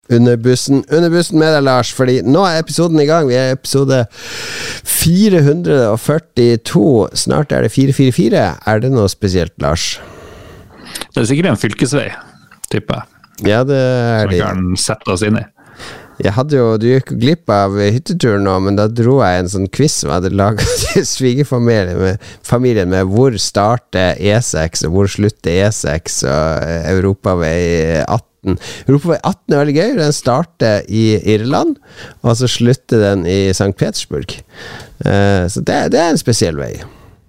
under bussen med deg, Lars, fordi nå episoden i gang. Vi episode 442. Snart det 444. Det noe spesielt, Lars? Det sikkert en fylkesvei, tipper jeg. Ja, det det. Vi kan sette oss inn i. Du gikk glipp av hytteturen nå, men da dro jeg en sånn quiz som jeg hadde laget til svigerfamilien med hvor starter E6 og hvor slutter E6 og Europavei 18. Europavei 18 veldig gøy, den starter i Irland og så slutter den i St. Petersburg, så det en spesiell vei.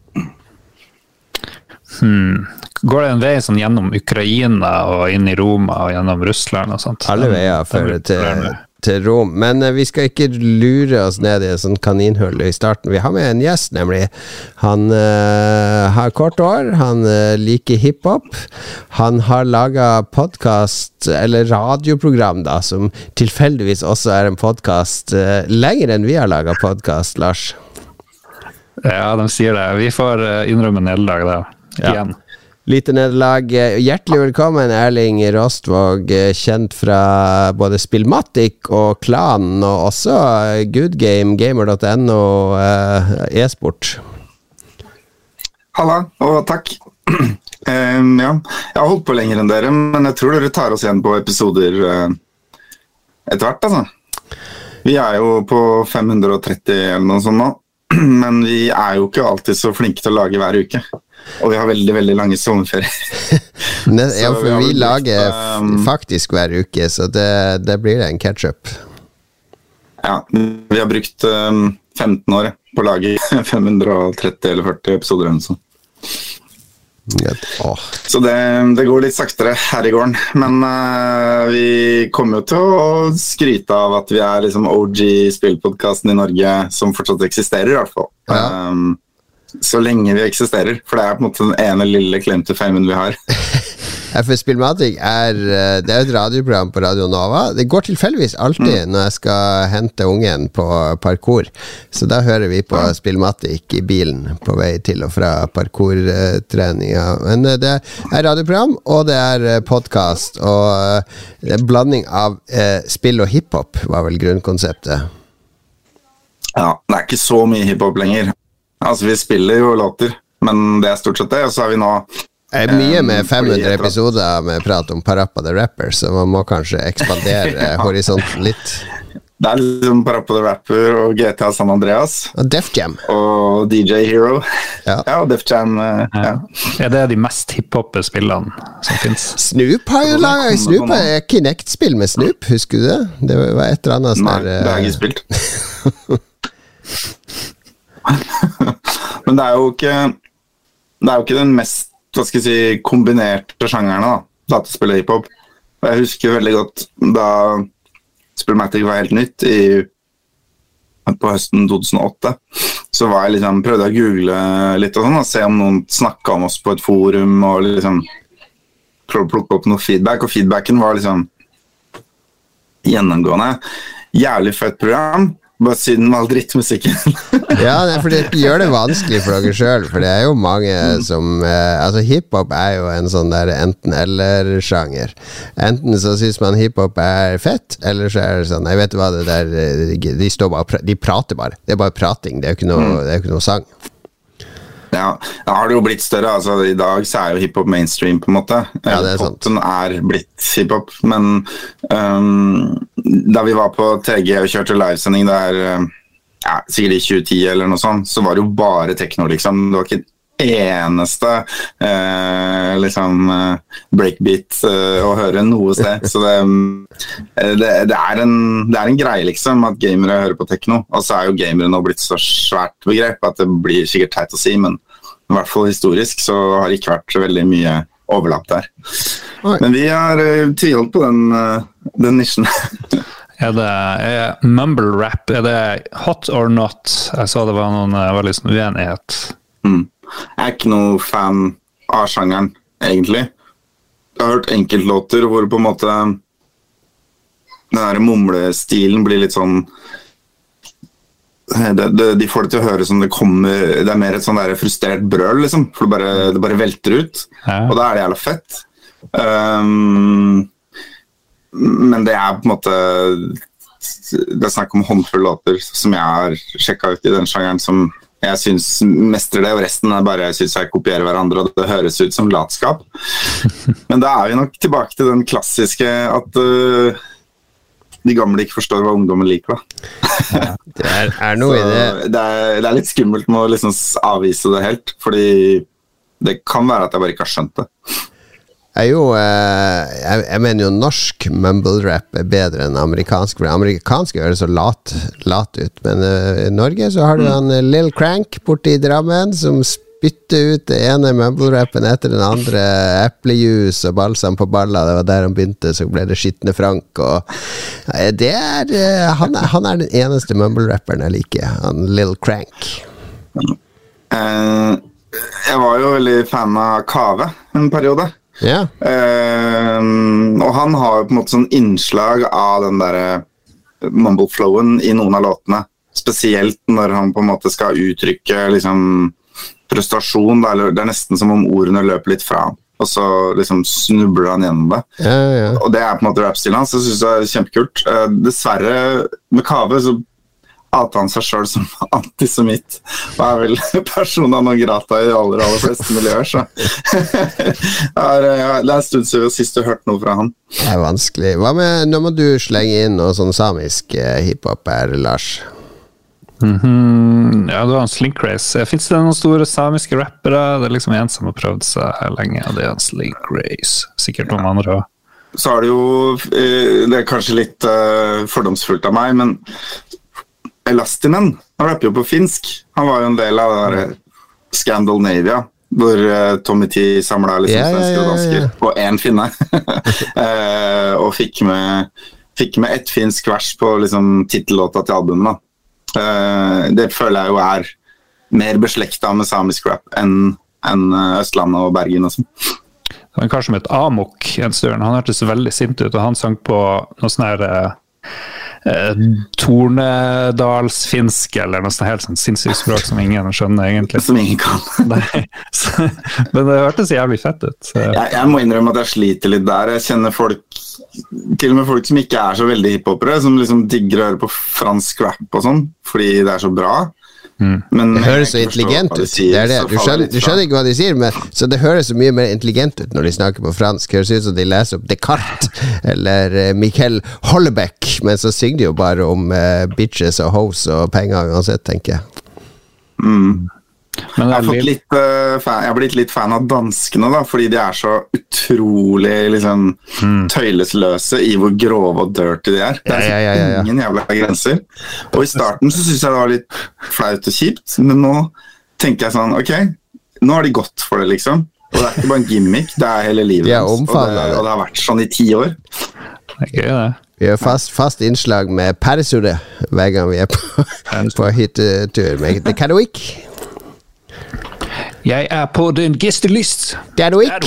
Går det en vei sånn gjennom Ukraina og inn i Roma og gjennom Russland og sånt? Alle veier fører til Rom, men vi skal ikke lure oss ned i en sånn kaninhull i starten. Vi har med en gjest, nemlig. Han har kort hår, han liker hiphop, han har laget podcast eller radioprogram da, som tilfeldigvis også en podcast lenger enn vi har laget podcast, Lars. Ja, de sier det. Vi får innrømme nederlag da, igjen. Lite nederlag. Hjertelig velkommen, Erling Rostvåg, kjent fra både Spillmatic og Klanen, og også Good Game, gamer.no, e-sport. Halla, og takk. Jeg har holdt på lenger enn dere, men jeg tror dere tar oss igjen på episoder etter hvert, altså. Vi jo på 530 eller noe sånt nå, men vi jo ikke alltid så flinke til å lage hver uke. Og vi har veldig, veldig lange sommerferier. Ja, for vi lager faktisk hver uke, så det blir en catch-up. Ja, vi har brukt 15 år på å lage 530 eller 40 episoder eller sånn. Så det går litt saktere her i gården, men vi kommer jo til å skryte av at vi liksom OG spillpodcasten i Norge som fortsatt eksisterer i hvert fall. Ja. Så lenge vi eksisterer, for det på en måte den ene lille klemte famen vi har. For Spillmatic det et radioprogram på Radio Nova. Det går tilfeldigvis alltid når jeg skal hente ungen på parkour, så da hører vi på Spillmatic i bilen på vei til og fra parkourtreninga. Men det radioprogram, og det podcast, og en blanding av spill og hiphop var vel grunnkonseptet. Ja, det ikke så mye hiphop lenger. Altså, vi spiller jo låter, men det stort sett det, og så har vi nå mye med 500 episoder med prat om Parappa the Rapper, så man må kanskje ekspandere horisonten litt. Det liksom Parappa the Rapper og GTA San Andreas. Og Def Jam. Og DJ Hero. Ja, og Def Jam. Det de mest hiphop spillene som finnes. Snoop har jo laget Snoop Kinect-spill med Snoop, husker du det? Det var et eller annet Nei, det har jeg ikke spilt. Men det jo ikke den mest, hva skal jeg si, kombinerte sjangerne da, dataspill og hiphop. Jeg husker veldig godt da Spillmatic var helt nytt på høsten 2008, så var jeg liksom, prøvde å google litt og sånn, og se om noen snakket om oss på et forum, og liksom prøvde å plukke opp noe feedback, og feedbacken var liksom gjennomgående. Jævlig fett program, bare siden med all drittmusikken. Ja, for det gjør det vanskelig for dere selv, for det jo mange som altså hiphop jo en sånn der enten-eller-sjanger. Enten så synes man hiphop fett, eller så det sånn, jeg vet hva det der, de står bare, de prater bare, det bare prating, det jo ikke noe sang. Ja, da har det jo blitt større, altså i dag så jo hiphop mainstream på en måte. Ja, det poppen blitt hiphop, men da vi var på TG og kjørte livesending der, sikkert i 2010 eller noe sånt, så var det jo bare techno liksom, det var ikke eneste liksom breakbeat å høre noe sted, så det en greie liksom at gamere hører på techno, og så jo gamere nå blitt så svært begrep at det blir sikkert teit å si, men i hvert fall historisk så har det ikke vært veldig mye overlapp der. Men vi har tvilt på den nisjen. Det mumble rap, det hot or not? Jeg så det var noen veldig sånn uenighet. Jeg ikke noe fan av sjangeren, egentlig. Jeg har hørt enkeltlåter hvor på en måte den der mumlestilen blir litt sånn de får det til å høre som det kommer, det mer et sånn der frustrert brøl liksom, for det bare velter ut, og da det jævla fett. Men det på en måte, det snakk om håndfull låter som jeg har sjekket ut I den sjangeren som jeg synes mestrer det, og resten bare jeg synes jeg kopierer hverandre, og det høres ut som latskap. Men da vi nok tilbake til den klassiske at de gamle ikke forstår hva ungdommen liker. Ja, det noe I det. Det litt skummelt med å liksom avvise det helt, fordi det kan være at jeg bare ikke har skjønt det. Jeg mener jo norsk mumble rap bedre enn amerikansk, for amerikansk gjør det så lat ut, men I Norge så har du han Lil Crank borte I Drammen som spytter ut det ene mumble rappen etter den andre, eplejus og balsam på balla, det var der han begynte, så ble det Skitne Frank, og det han den eneste mumble rapperen jeg liker, han Lil Crank. Jeg var jo veldig fan av Kave en periode. Ja. Og han har jo på en måte sånn innslag av den der mumble-flowen I noen av låtene, spesielt når han på en måte skal uttrykke liksom frustrasjon, eller det nesten som om ordene løper litt fra han, og så liksom snubler han gjennom det. Ja. Og det på en måte rap-stilen hans, så synes jeg det kjempekult. Dessverre, med Kave så outa han seg selv som antisemitt, og vel persona non grata I de aller fleste miljøer, så det en stund siden sist du hørte noe fra han. Det vanskelig. Hva med, nå må du slenge inn noe sånn samisk hiphop her, Lars? Ja, du har en Slink Race. Finnes det noen store samiske rappere? Det liksom en som har prøvd seg lenge, og det en Slink Race. Sikkert noen andre også. Så det jo, det kanskje litt fordomsfullt av meg, men Elastinen, han rapper jo på finsk. Han var jo en del av det der Scandalnavia, hvor Tommy T samlet liksom svensker og dansker på en finne. Og fikk med et finsk vers på liksom titellåta til albumet. Det føler jeg jo mer beslektet med samisk rap enn Østlandet og Bergen og sånn. Han kanskje med et Amok en stund. Han hørtes veldig sint ut, og han sang på noe sånn her Tornedalsfinsk eller noe sånt helt sånn sinnssykt språk som ingen skjønner egentlig. Som ingen kan. Nei. Men det hørtes jævlig fett ut. Jeg må innrømme at jeg sliter litt der. Jeg kjenner folk, til og med folk som ikke så veldig hiphopere, som liksom digger å høre på fransk rap og sånn, fordi det så bra. Men det høres så intelligent ut. Det. Du skjønner ikke hva de sier, men så det høres så mye mer intelligent ut når de snakker på fransk. Det høres ut som de leser opp Descartes eller Michael Hollebeck, men så synger de jo bare om bitches og hoes og penger uansett, tenker jeg. Men jeg har blitt litt fan av danskene da, fordi de så utrolig liksom, tøylesløse I hvor grove og dirty de Det ingen jævla grenser. Og I starten så synes jeg det var litt flaut og kjipt, men nå tenker jeg sånn, ok, nå har de gått for det liksom. Og det ikke bare en gimmick, det hele livet og det har vært sånn I 10 år. Det gøy det. Vi har fast innslag med Persure hver gang vi på hyttetur med The Kadowik. Jeg på din gestelist. Kadowik.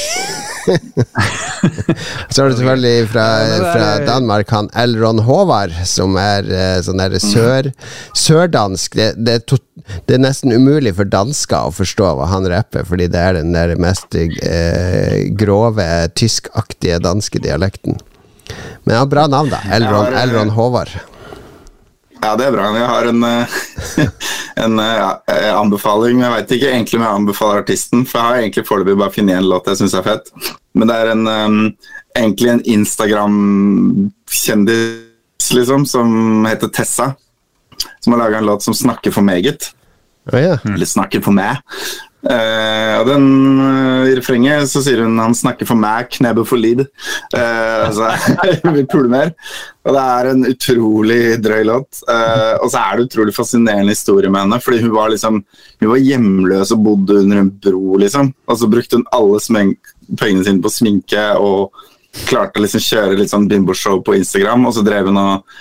Så har du selvfølgelig fra Danmark han Elron Håvard, som sånn der sørdansk. Det nesten umulig for dansker å forstå hva han rapper, fordi det den der mest grove, tyskaktige danske dialekten. Men han har bra navn da, Elron Håvard. Ja, det bra. Jeg har en anbefaling, men jeg vet ikke egentlig om jeg anbefaler artisten, for jeg har egentlig foreløpig bare funnet en låt jeg synes fett. Men det egentlig en Instagram-kjendis liksom, som heter Tessa, som har laget en låt som snakker for meget. Eller snakker for meg. Og I refrenget så sier hun han snakker for meg, knebber for lid så vi puler mer og det en utrolig drøy låt og så det utrolig fascinerende historie med henne fordi hun var hjemløs og bodde under en bro liksom og så brukte hun alle pengene sine på sminke og klarte liksom kjøre litt sånn bimbo-show på Instagram og så drev hun og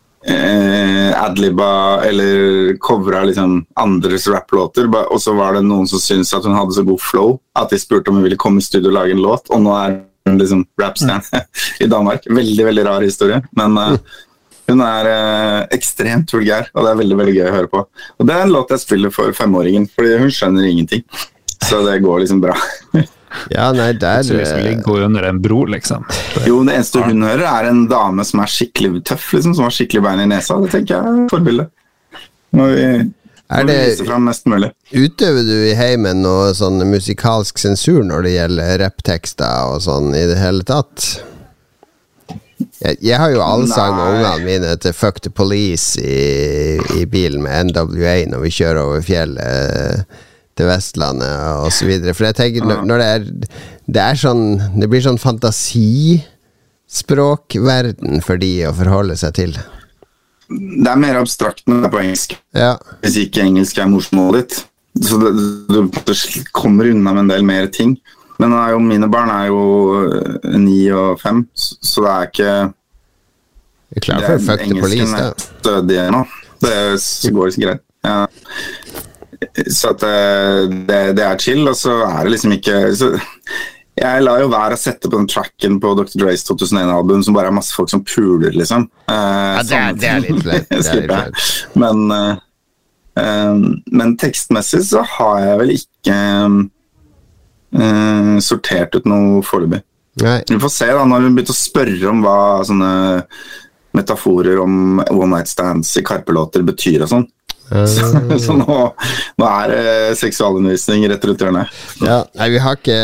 adlibba eller covra liksom andres rap-låter og så var det noen som syntes at hun hadde så god flow at de spurte om hun ville komme I studio og lage en låt og nå hun liksom rap-stjerne I Danmark veldig, veldig rar historie men hun ekstremt vulgær og det veldig, veldig gøy å høre på og det en låt jeg spiller for 5-åringen fordi hun skjønner ingenting så det går liksom bra Ja, nei, der Så ligger under en bro, liksom. Jo, det eneste hun hører en dame som skikkelig tøff, liksom, som har skikkelig bein I nesa. Det tenker jeg forbildet. Må vi vise frem mest mulig. Utøver du I heimen noe sånn musikalsk sensur når det gjelder rapptekster og sånn I det hele tatt? Jeg har jo allsang med ungene mine til Fuck the Police I bilen med NWA når vi kjører over fjellet til Vestlandet og så videre. For jeg tenker, når det sånn, det blir sånn fantasispråkverden for de å forholde seg til. Det mer abstrakt når det på engelsk. Ja. Hvis ikke engelsk morsmålet ditt. Så du kommer unna med en del mer ting. Men mine barn jo 9 og 5, så det ikke klar for Fuck the Police, da. Stødig nå. Det går ikke greit. Ja. Så at det chill, og så det liksom ikke så jeg lar jo være å sette på den tracken på Dr. Dre's 2001-album som bare masse folk som puler, liksom. Ja, det litt flaut. Men tekstmessig så har jeg vel ikke sortert ut noe foreløpig. Vi får se da, når vi begynner å spørre om hva sånne metaforer om one night stands I Karpe-låter betyr og sånn. Så nå det seksualundervisning rett rundt hjørnet. Ja, nei, vi har ikke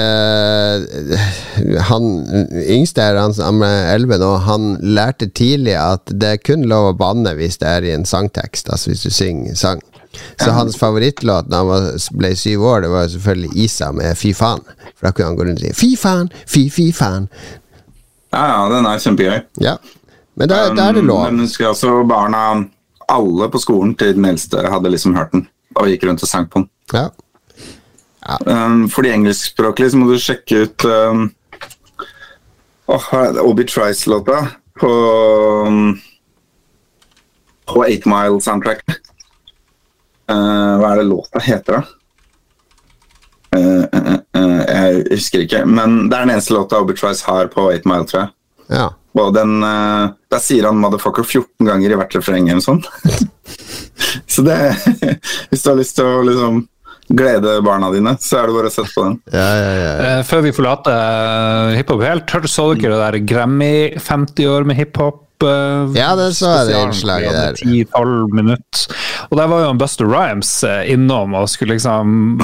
han yngste han 11 nå, han lærte tidlig at det kun lov å banne hvis det I en sangtekst, altså hvis du synger sang. Så hans favorittlåt når han ble 7 år, det var selvfølgelig Isa med Fy faen. For da kunne han gå rundt og si Fy faen, fy faen. Ja, den kjempegøy. Ja, men da det lov. Men husker jeg også barna alle på skolen til den eldste hadde liksom hørt den og gikk rundt og sang på den. Ja. For de engelskspråklige så må du sjekke ut Obi Trice-låta på 8 Mile soundtrack. Hva det låta heter da? Jeg husker ikke, men det den eneste låta Obi Trice har på 8 Mile, tror jeg. Ja. Og der sier han motherfucker 14 ganger I hvert refreng eller sånn. Så hvis du har lyst til å liksom glede barna dine, så det bare å sette på den. Ja. Før vi forlater hiphop helt, så dere det der Grammy 50 år med hiphop? Ja, det så jeg det innslaget der. 10-12 minutter. Og der var jo en Buster Rhymes innom og skulle liksom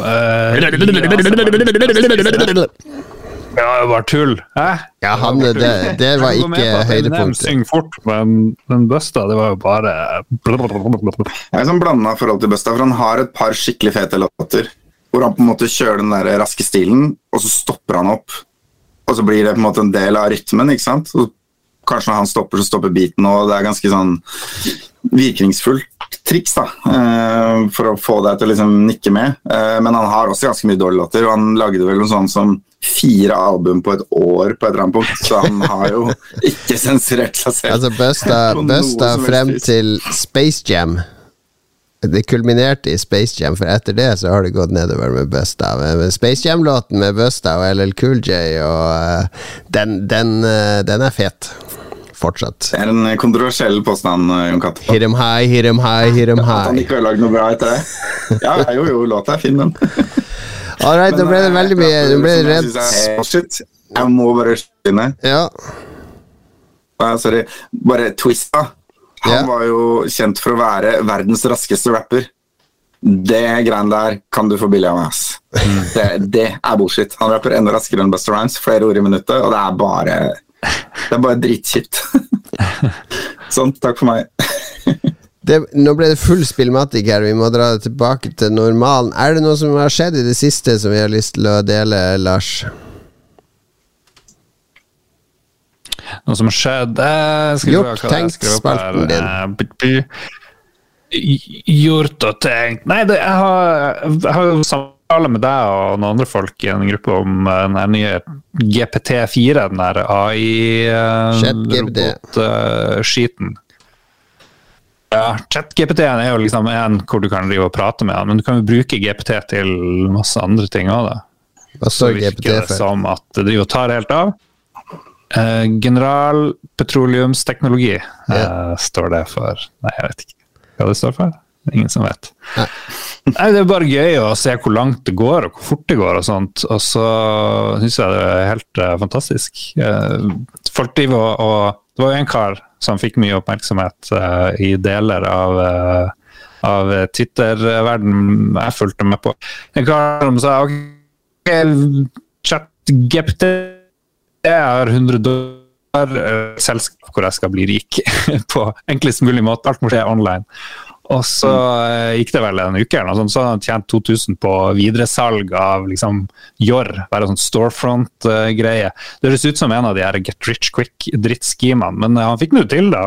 Ja, det var tull. Ja, det var ikke høydepunktet. Syng fort, men den Busta, det var jo bare Jeg sånn blandet forhold til Busta, for han har et par skikkelig fete låter, hvor han på en måte kjører den der raske stilen, og så stopper han opp, og så blir det på en måte en del av rytmen, ikke sant? Og kanskje når han stopper, så stopper beaten, og det ganske sånn virkningsfullt triks da, for å få deg til å liksom nikke med. Men han har også ganske mye dårlige låter, og han lagde vel noe sånn som 4 album på et år på et eller annet punkt, så han har jo ikke sensurert seg selv. Altså Busta frem til Space Jam. Det kulminerte I Space Jam, for etter det så har det gått nedover med Busta. Men Space Jam-låten med Busta og LL Cool J, og den fet. Fortsatt. Det en kontroversiell påstand, Jon Katt. Hit 'em high, hit 'em high, hit 'em high. At han ikke har lagd noe bra etter det. Ja, jo, låta fin, den. Alright, nå ble det veldig mye. Nå ble det redd. Shit, jeg må bare skinne. Ja. Sorry, bare Twista. Han var jo kjent for å være verdens raskeste rapper. Det greiene der kan du få billig av meg, ass. Det bullshit. Han rapper enda raskere enn Busta Rhymes, flere ord I minuttet, og det bare dritkjipt. Sånn, takk for meg. Nå ble det full spillmatikk her. Vi må dra det tilbake til normalen. Det noe som har skjedd I det siste som vi har lyst til å dele, Lars? Noe som har skjedd Gjort, tenkt, spalten din. Gjort og tenkt. Nei, jeg har jo samtale med deg og noen andre folk I en gruppe om den nye GPT-4, den der AI-robot-skiten. Ja, ChatGPT jo liksom en hvor du kan drive og prate med han, men du kan jo bruke GPT til masse andre ting også da. Hva står GPT for? Som at det driver og tar helt av. General petroleumsteknologi står det for. Nei, jeg vet ikke hva det står for. Ingen som vet. Nei, det bare gøy å se hvor langt det går, og hvor fort det går og sånt. Og så synes jeg det helt fantastisk. Folk driver og det var jo en kar som fikk mye oppmerksomhet i deler av Twitter-verden jeg fulgte med på. En kar som sa, ok, ChatGPT er $100 selskap hvor jeg skal bli rik på enklest mulig måte. Alt må skje online. Og så gikk det vel en uke eller noe sånt, så han tjent 2000 på videresalg av liksom Jor, bare sånn storefront-greie. Det høres ut som en av de her get rich quick drittskimene, men han fikk noe til da.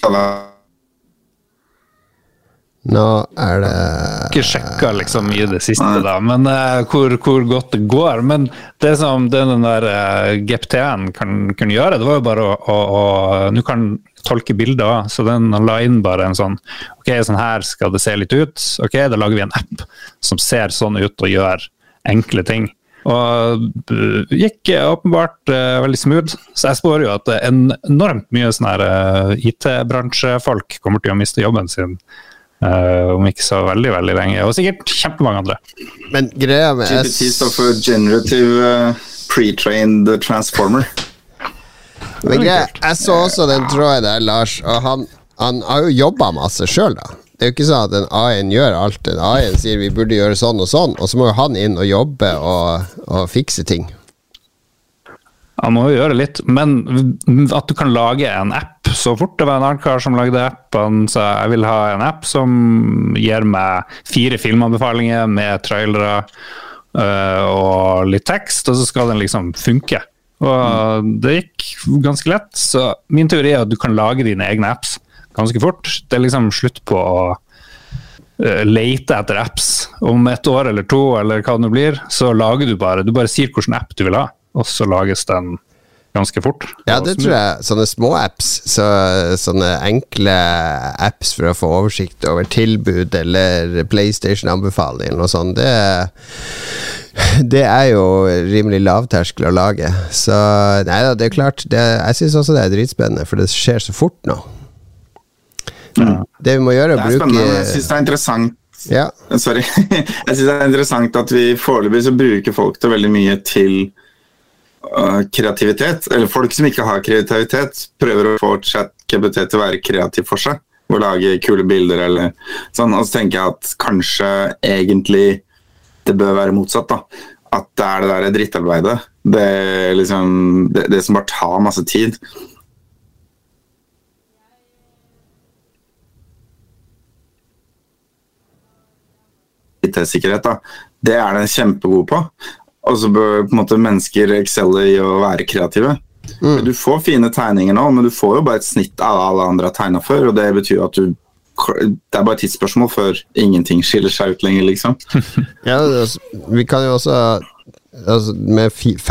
Nå det ikke sjekket liksom i det siste da, men hvor godt det går. Men det som den der GPT-en kan gjøre, det var jo bare å nå kan tolke bilder, så den la inn bare en sånn, ok, sånn her skal det se litt ut, ok, da lager vi en app som ser sånn ut og gjør enkle ting. Og gikk åpenbart veldig smooth, så jeg spår jo at enormt mye sånne her IT-bransjefolk kommer til å miste jobben sin om ikke så veldig, veldig lenge, og sikkert kjempemange andre. Men greia med GPT står for Generative Pre-trained Transformer. Men greia, jeg så også den tråden der, Lars, og han har jo jobbet masse selv da. Det er jo ikke sånn at en AI-en gjør alt. En AI-en sier vi burde gjøre sånn, og så må jo han inn og jobbe og fikse ting. Han må jo gjøre litt, men at du kan lage en app så fort. Det var en annen kar som lagde app, han sa jeg vil ha en app som gir meg 4 filmanbefalinger med trailere og litt tekst, og så skal den liksom funke. Og det gikk ganske lett, så min teori at du kan lage dine egne apps ganske fort. Det liksom slutt på å lete etter apps. Om 1 år eller 2, eller hva det nå blir, så lager du bare sier hvilken app du vil ha, og så lages den ganske fort. Ja, det tror jeg. Sånne små apps, sånne enkle apps for å få oversikt over tilbud eller PlayStation-anbefaling eller noe sånt, det er jo rimelig lavterskel å lage. Så nei da, det er klart, jeg synes også det er dritspennende, for det skjer så fort nå. Det vi må gjøre det bruke... spennende, jeg synes det er interessant. Ja. Sorry. Jeg synes det er interessant at vi foreløpig så bruker folk det veldig mye til kreativitet, eller folk som ikke har kreativitet prøver å få ChatGPT til å være kreativ for seg og lage kule bilder eller sånn, og så tenker jeg at kanskje egentlig det bør være motsatt da, at det er det der drittarbeidet det, liksom, det som bare tar masse tid. IT-sikkerhet da, det er den kjempegod på. Og så bør på en måte mennesker excelle i å være kreative. Du får fine tegninger nå, men du får jo bare et snitt av alle andre har tegnet før, og det betyr at det er bare et tidsspørsmål før ingenting skiller seg ut lenger, liksom. Ja, vi kan jo også med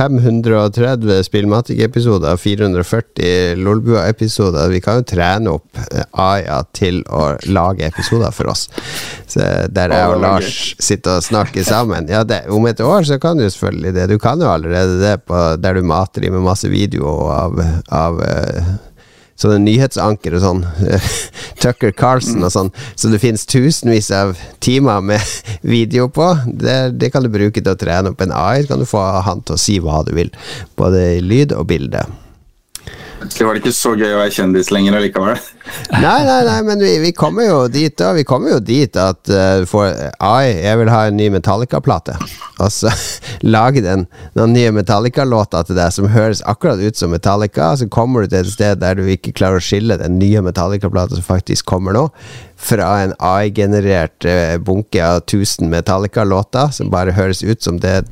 530 Spillmatic-episoder, 440 Lolbua-episoder, vi kan jo trene opp AI til å lage episoder for oss. Så der jeg og Lars sitter og snakker sammen. Ja, om 1 år så kan du selvfølgelig det. Du kan jo allerede det der du mater i med masse video av sånne nyhetsanker og sånn Tucker Carlson og sånn, så det finnes tusenvis av timer med video på det kan du bruke til å trene opp en AI, så kan du få han til å si hva du vil, både i lyd og bilde. Det var ikke så gøy å være kjendis lenger likevel. Nei, men vi kommer jo dit da. Vi kommer jo dit at for AI, jeg vil ha en ny Metallica-plate. Og så lage noen nye Metallica-låter til deg som høres akkurat ut som Metallica, så kommer du til et sted der du ikke klarer å skille den nye Metallica-plata som faktisk kommer nå, fra en AI-generert bunke av 1000 Metallica-låter som bare høres ut som det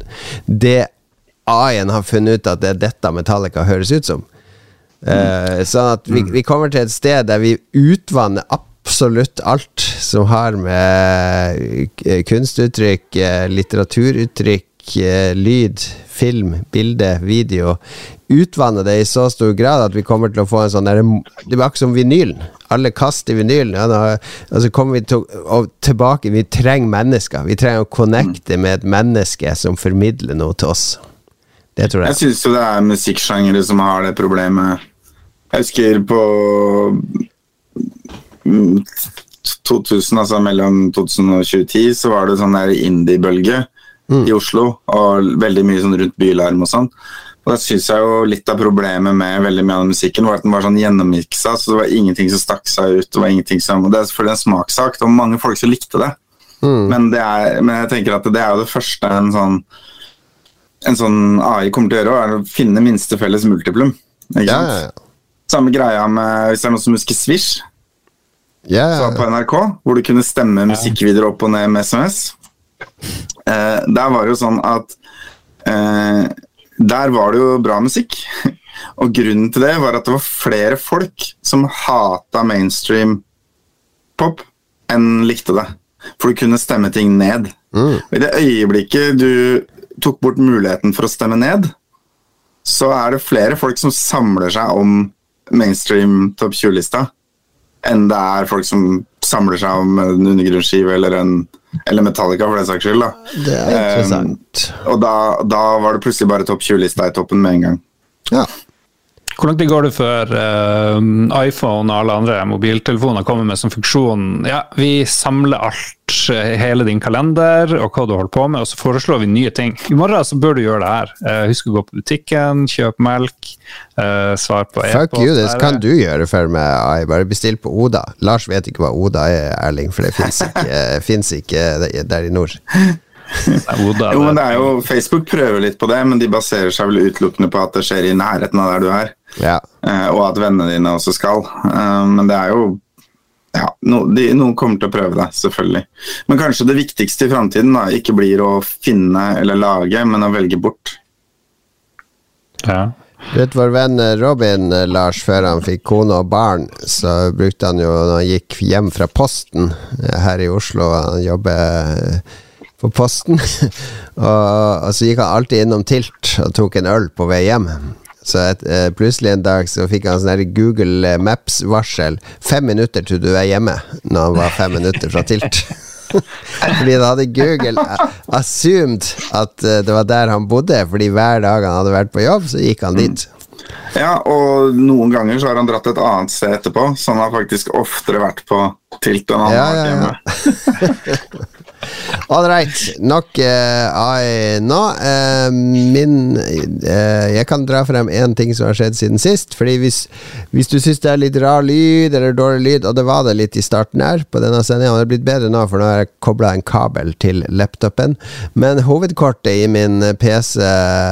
AI-en har funnet ut at det er dette Metallica høres ut som. Sånn at vi kommer til et sted der vi utvanner absolutt alt som har med kunstuttrykk, litteraturuttrykk, lyd, film, bilde, video, utvanner det i så stor grad at vi kommer til å få en sånn der, det blir akkurat som vinylen, alle kaster vinylen, og så kommer vi tilbake, vi trenger mennesker, vi trenger å connecte med et menneske som formidler noe til oss. Det tror jeg. Jeg synes jo det er musikksjangere som har det problemet. Jeg husker på 2000, altså mellom 2000 og 2010, så var det sånn der indie-bølge i Oslo, og veldig mye sånn rundt Bylarm og sånn. Og da synes jeg jo litt av problemet med veldig mye av musikken var at den var sånn gjennommiksa, så det var ingenting som stakk seg ut, det var ingenting som, og det er selvfølgelig en smakssak, det var mange folk som likte det. Men jeg tenker at det er jo det første en sånn AI kommer til å gjøre, er å finne minste felles multiplum. Ikke sant? Samme greia med, hvis det er noe som husker Swish, så på NRK, hvor du kunne stemme musikkvideoer opp og ned med SMS. Der var det jo sånn at der var det jo bra musikk, og grunnen til det var at det var flere folk som hatet mainstream pop enn likte det, for du kunne stemme ting ned. Og i det øyeblikket du tok bort muligheten for å stemme ned, så er det flere folk som samler seg om mainstream topp 20-lista enn det er folk som samler seg om en undergrunnsskive eller Metallica for den saks skyld da. Det er interessant. Og da var det plutselig bare topp 20-lista i toppen med en gang. Ja. Hvor langt går det før iPhone og alle andre mobiltelefoner kommer med som funksjon? Ja, vi samler alt, hele din kalender og hva du holder på med, og så foreslår vi nye ting. I morgen så bør du gjøre det her. Husk å gå på butikken, kjøp melk, svar på e-post. Fuck you, det kan du gjøre for meg. Jeg bare bestill på Oda. Lars vet ikke hva Oda er, Erling, for det finnes ikke der i nord. Jo, men det er jo, Facebook prøver litt på det, men de baserer seg vel utelukkende på at det skjer i nærheten av der du er, og at vennene dine også skal, men det er jo noen kommer til å prøve det, selvfølgelig, men kanskje det viktigste i fremtiden da, ikke blir å finne eller lage, men å velge bort. Vet vår venn Robin, Lars, før han fikk kone og barn, så brukte han jo, når han gikk hjem fra posten her i Oslo, han jobber på posten og så gikk han alltid innom Tilt og tok en øl på vei hjem, så plutselig en dag så fikk han sånn her Google Maps varsel 5 minutter til du er hjemme, når han var 5 minutter fra Tilt. Fordi da hadde Google assumed at det var der han bodde, fordi hver dag han hadde vært på jobb så gikk han dit. Ja, og noen ganger så har han dratt et annet sted etterpå, så han har faktisk oftere vært på Tilt enn han har vært hjemme. All right, nok AI nå. Jeg kan dra frem en ting som har skjedd siden sist, fordi hvis du synes det er litt rar lyd eller dårlig lyd, og det var det litt i starten her på denne sendingen, det har blitt bedre nå, for nå har jeg koblet en kabel til laptopen, men hovedkortet i min PC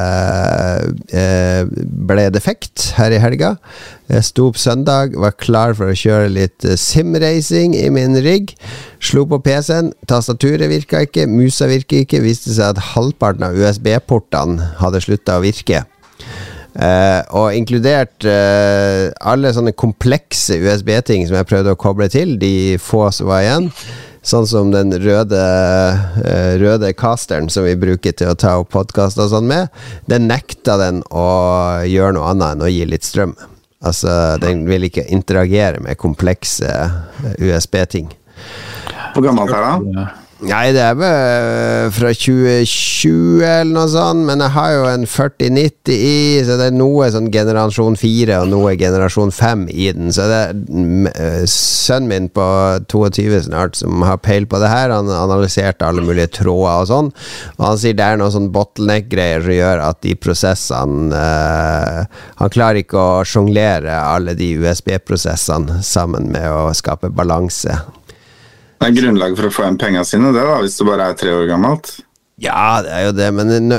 ble defekt her i helga. Jeg sto opp søndag, var klar for å kjøre litt simracing i min rigg, slo på PC-en, tastaturet virket ikke, musa virket ikke, viste seg at halvparten av USB-portene hadde sluttet å virke. Og inkludert alle sånne komplekse USB-ting som jeg prøvde å koble til, de få som var igjen, sånn som den røde casteren som vi bruker til å ta opp podcast og sånn med, den nekta den å gjøre noe annet enn å gi litt strøm. Altså, den vil ikke interagere med komplekse USB-ting. Hvor gammelt er det? Nei, det er fra 2020 eller noe sånt, men jeg har jo en 4090 i, så det er noe sånn generasjon 4 og noe generasjon 5 i den, så det er sønnen min på 22 snart som har peil på det her. Han analyserte alle mulige tråder og sånn, og han sier det er noen sånn bottleneck-greier som gjør at de prosessene han klarer ikke å jonglere alle de USB-prosessene sammen med å skape balanse. Det er grunnlag for å få igjen pengene sine, det da, hvis du bare er 3 år gammelt. Ja, det er jo det, men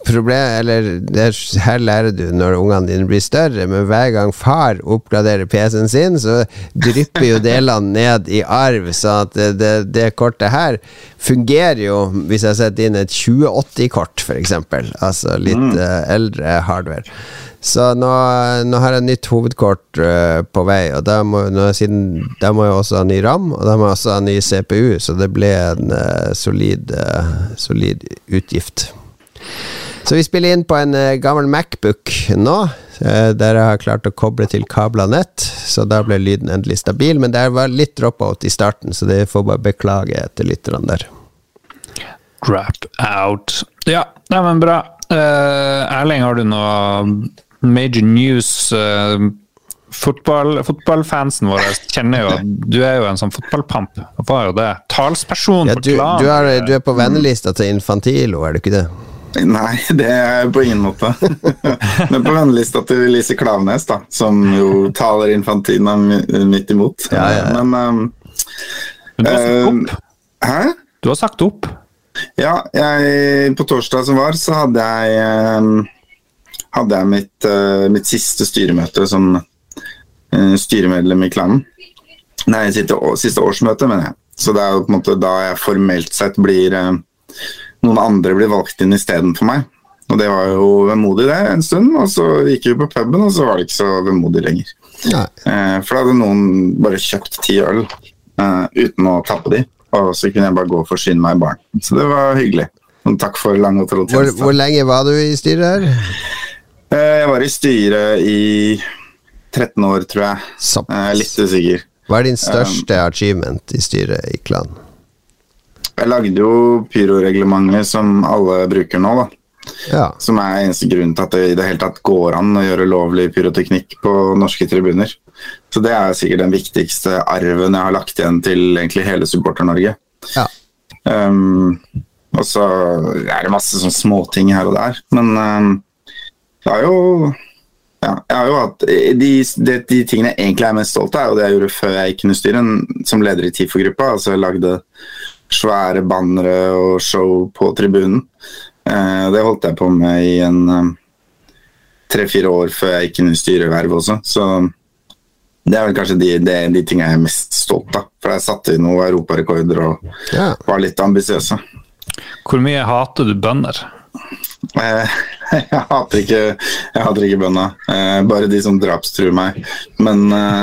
her lærer du når ungene dine blir større, men hver gang far oppgraderer PC-en sin, så drypper jo delene ned i arv, så at det kortet her fungerer jo hvis jeg setter inn et 2080-kort for eksempel, altså litt eldre hardware. Så nå har jeg nytt hovedkort på vei, og da må jeg også ha ny RAM, og da må jeg også ha ny CPU, så det ble en solid utgift. Så vi spiller inn på en gammel MacBook nå, der jeg har klart å koble til kabla nett, så da ble lyden endelig stabil, men det var litt dropout i starten, så det får bare beklage etter lytterne der. Drop out. Ja, det var bra. Erling, har du noe major news fotballfansen våre kjenner jo at du jo en sånn fotballpamp. Hva jo det? Talsperson for klan. Du på vennelista til Infantilo, du ikke det? Nei, det på ingen måte. Men på vennelista til Lise Klaveness, da, som jo taler Infantino midt imot. Ja. Men du har sagt opp? Hæ? Du har sagt opp? Ja, på torsdag som var, så hadde jeg mitt siste styremøte som styremedlem i klanen. Nei, siste årsmøte, mener jeg. Så det jo på en måte da jeg formelt sett noen andre blir valgt inn i stedet for meg. Og det var jo vemodig det en stund, og så gikk vi på puben, og så var det ikke så vemodig lenger. For da hadde noen bare kjøpt 10 øl uten å tappe de, og så kunne jeg bare gå og forsyne meg i baren. Så det var hyggelig. Og takk for lang og trodd tjeneste. Hvor lenge var du i styret her? Jeg var i styret i 13 år, tror jeg. Litt usikker. Hva din største achievement i styret i klan? Jeg lagde jo pyroreglementet som alle bruker nå, da. Ja. Som eneste grunn til at det i det hele tatt går an å gjøre lovlig pyroteknikk på norske tribuner. Så det sikkert den viktigste arven jeg har lagt igjen til egentlig hele Supporter-Norge. Ja. Og så det masse sånne småting her og der, men jeg har jo hatt de tingene jeg egentlig mest stolt av, og det jeg gjorde før jeg gikk inn i styret som leder i TIFO-gruppa. Altså jeg lagde svære bannere og show på tribunen. Det holdt jeg på med i 3-4 år før jeg gikk inn i styreverv også, så det vel kanskje de tingene jeg mest stolt av, for jeg satte i noen europarekorder og var litt ambisiøse. Hvor mye hater du bønder? Jeg hater ikke bønder, bare de som drapstruer meg, men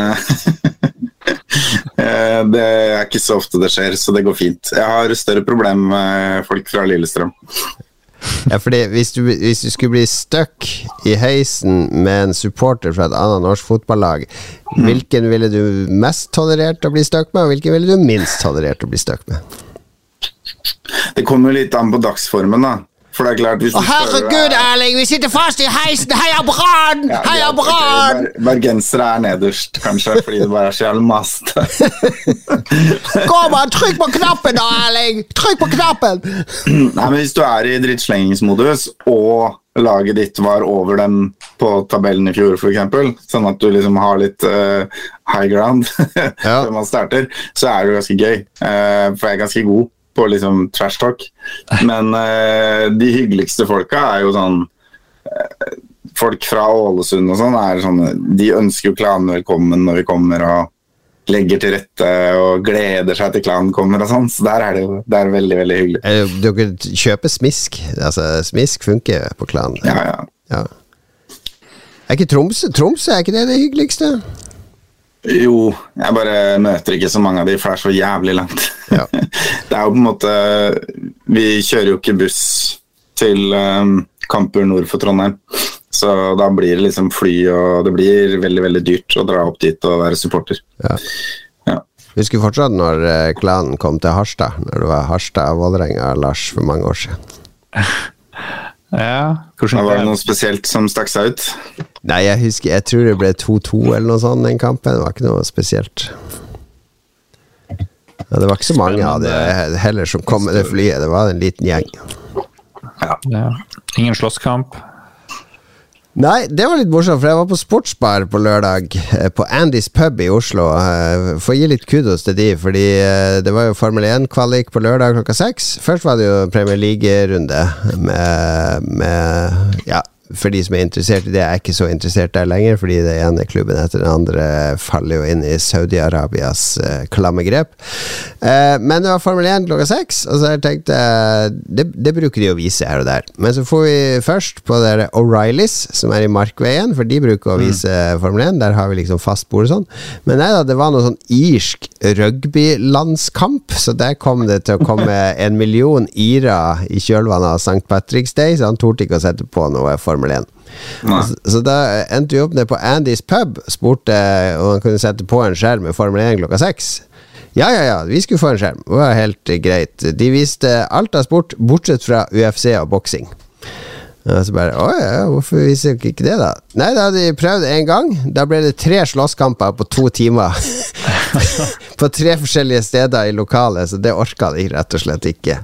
det ikke så ofte det skjer, så det går fint. Jeg har større problem med folk fra Lillestrøm. Ja, fordi hvis du skulle bli stuck i heisen med en supporter fra et annet norsk fotballag, hvilken ville du mest tolerert å bli stuck med, og hvilken ville du minst tolerert å bli stuck med? Det kommer litt an på dagsformen, da. For det klart, hvis herregud, Erling, vi sitter fast i heisen! Heia Brann! Heia Brann! Bergensere nederst, kanskje, fordi det bare så jævlig mast. Kom an, trykk på knappen da, Erling! Trykk på knappen! Nei, men hvis du i drittslengingsmodus, og laget ditt var over dem på tabellen i fjor, for eksempel, sånn at du liksom har litt high ground før man starter, så det jo ganske gøy. For jeg ganske god på liksom trash talk, men de hyggeligste folka jo sånn folk fra Ålesund og sånn, sånn de ønsker jo klanen velkommen når vi kommer og legger til rette og gleder seg til klanen kommer og sånn, så der det er veldig, veldig hyggelig. Dere kjøper smisk, altså smisk funker på klanen. Ja. Ikke Tromsø, ikke det hyggeligste? Jo, jeg bare møter ikke så mange av de, for det så jævlig langt. Ja. Det jo på en måte, vi kjører jo ikke buss til kamper nord for Trondheim, så da blir det liksom fly, og det blir veldig, veldig dyrt å dra opp dit og være supporter. Ja. Husker fortsatt når klanen kom til Harstad, når det var Harstad og Vålerenga Lars for mange år siden. Ja, var det noe spesielt som stakk seg ut? Nei, jeg tror det ble 2-2 eller noe sånt den kampen. Det var ikke noe spesielt. Ja, det var ikke så mange av det heller som kom med det flyet. Det var en liten gjeng. Ja. Ingen slåsskamp? Nei, det var litt morsomt, for jeg var på sportsbar på lørdag på Andy's Pub i Oslo. For å gi litt kudos til de, fordi det var jo Formel 1-kvalik på lørdag 6. Først var det jo Premier League-runde med for de som interessert i det, ikke så interessert der lenger, fordi det ene klubben etter den andre faller jo inn i Saudi-Arabias klamme grep. Men det var Formel 1 6, og så jeg tenkte det bruker de å vise her og der. Men så får vi først på der O'Reillys, som i Markveien, for de bruker å vise Formel 1, der har vi liksom fast bord og sånn. Men nei da, det var noe sånn irsk rugbylandskamp, så der kom det til å komme 1 million irer i kjølvannet av St. Patrick's Day, så han torde ikke å sette på noe Formel 1. Så da endte vi opp ned på Andy's Pub, spurte om han kunne sette på en skjerm med Formel 1 6. Ja, vi skulle få en skjerm. Det var helt greit. De viste alt av sport, bortsett fra UFC og boksing. Og så bare, hvorfor viser dere ikke det da? Nei, da hadde de prøvd en gang. Da ble det 3 slåsskamper på 2 timer. På 3 forskjellige steder i lokalet, så det orket de rett og slett ikke.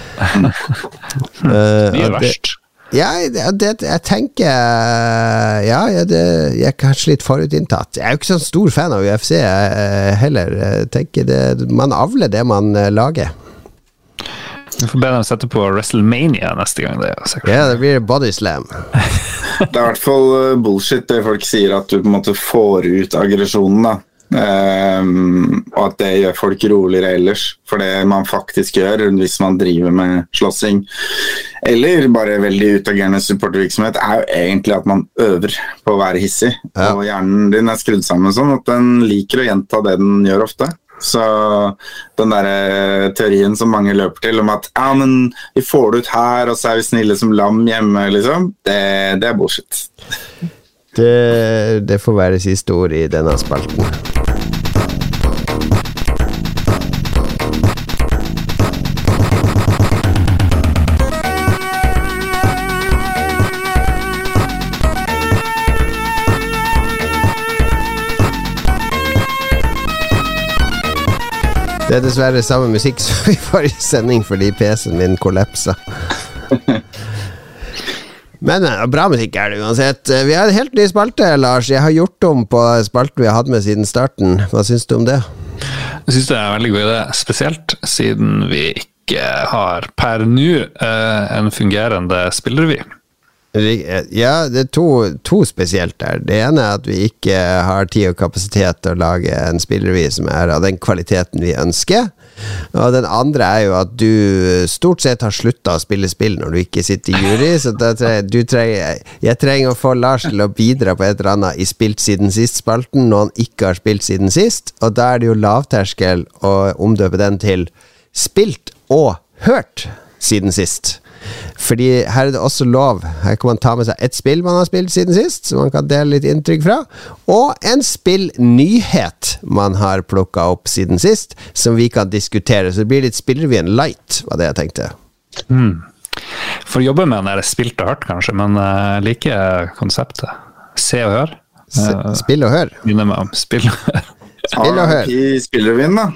Det er verst. Jeg tenker jeg er kanskje litt forutinntatt. Jeg er jo ikke sånn stor fan av UFC heller. Jeg tenker man avler det man lager. Vi får be dem sette på WrestleMania neste gang. Det blir Body Slam. Det er i hvert fall bullshit det folk sier, at du på en måte får ut aggresjonen da. Og at det gjør folk roligere ellers, for det man faktisk gjør hvis man driver med slåssing eller bare veldig utagerende supportervirksomhet, er jo egentlig at man øver på å være hissig, og hjernen din er skrudd sammen sånn at den liker å gjenta det den gjør ofte. Så den der teorien som mange løper til om at men vi får det ut her og så er vi snille som lam hjemme liksom, det er bullshit. Det får være siste ord i denne spalten. Det er dessverre samme musikk som vi får i sending fordi PC-en min kollapsa. Men bra musikk er det uansett. Vi har en helt ny spalte, Lars. Jeg har gjort om på spalten vi har hatt med siden starten. Hva synes du om det? Jeg synes det er en veldig god idé, spesielt siden vi ikke har per nå en fungerende spillerevy. Ja, det er to spesielt der. Det ene er at vi ikke har tid og kapasitet til å lage en spillerevy som er av den kvaliteten vi ønsker. Og den andre er jo at du stort sett har sluttet å spille spill når du ikke sitter i jury, så jeg trenger å få Lars til å bidra på et eller annet i spilt siden sist-spalten når han ikke har spilt siden sist, og da er det jo lavterskel å omdøpe den til spilt og hørt siden sist. Fordi her er det også lov. Her kan man ta med seg et spill man har spilt siden sist, så man kan dele litt inntrykk fra, og en spillnyhet man har plukket opp siden sist, som vi kan diskutere. Så det blir litt spillerevyen light, var det jeg tenkte. For å jobbe med den er det spilt og hørt kanskje, men like konseptet. Se og hør. Spill og hør. Begynner med spill og hør. Spill og hør. Spillerevyen da.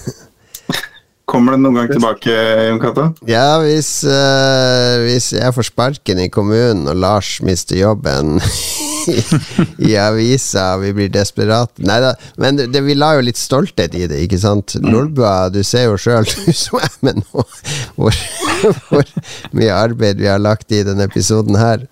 Kommer det noen gang tilbake, Jon Cato? Ja, hvis jeg får sparken i kommunen og Lars mister jobben i avisa, vi blir desperate. Neida, men vi la jo litt stolthet i det, ikke sant? Nordbua, du ser jo selv, du som er med nå, hvor mye arbeid vi har lagt i denne episoden her.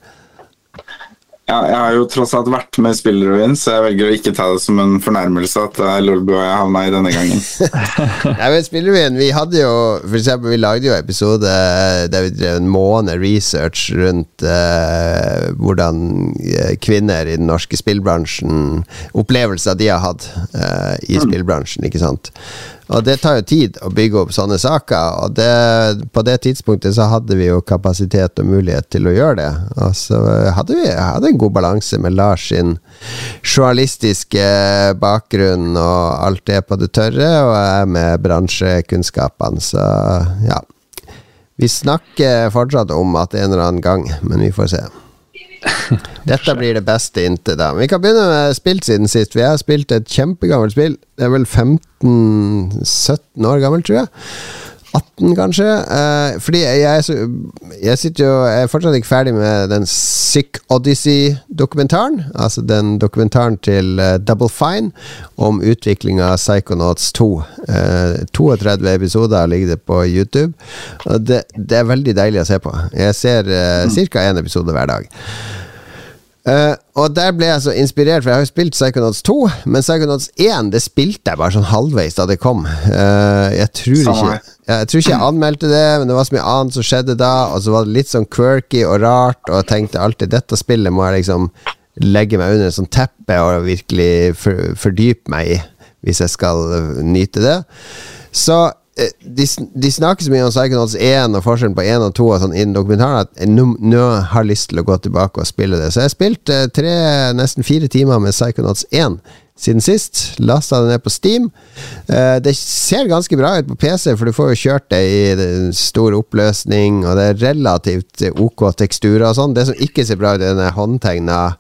Ja, jeg har jo tross alt vært med spillerevyen, så jeg velger å ikke ta det som en fornærmelse at Lolbu og jeg havna i denne gangen. Ja, men spillerevyen, vi hadde jo, for eksempel, vi lagde jo episode der vi drev en måned research rundt hvordan kvinner i den norske spillbransjen, opplevelser de har hatt i spillbransjen, ikke sant? Og det tar jo tid å bygge opp sånne saker, og på det tidspunktet så hadde vi jo kapasitet og mulighet til å gjøre det. Og så hadde vi en god balanse med Lars sin journalistiske bakgrunn og alt det på det tørre, og jeg med bransjekunnskapene, så ja. Vi snakker fortsatt om at en eller annen gang, men vi får se. Dette blir det beste inntil da. Vi kan begynne med spilt siden sist. Vi har spilt et kjempegammelt spill. Det er vel 15-17 år gammelt, tror jeg. 18 kanskje. Fordi jeg er fortsatt ikke ferdig med den Sick Odyssey-dokumentaren. Altså den dokumentaren til Double Fine om utviklingen av Psychonauts 2. 32 episoder ligger det på YouTube. Og det er veldig deilig å se på. Jeg ser cirka en episode hver dag. Og der ble jeg så inspirert, for jeg har jo spilt Psychonauts 2, men Psychonauts 1 det spilte jeg bare sånn halvveis da det kom. Jeg tror ikke jeg anmeldte det, men det var så mye annet som skjedde da, og så var det litt sånn quirky og rart, og jeg tenkte alltid dette spillet må jeg liksom legge meg under en sånn teppe og virkelig fordype meg i hvis jeg skal nyte det. Så de snakker så mye om Psychonauts 1 og forskjellen på 1 og 2 og sånn innen dokumentaren at jeg nå har lyst til å gå tilbake og spille det. Så jeg har spilt nesten 4 timer med Psychonauts 1 siden sist. Lastet det ned på Steam. Det ser ganske bra ut på PC, for du får jo kjørt det i stor oppløsning, og det er relativt OK teksturer og sånn. Det som ikke ser bra ut, er denne håndtegna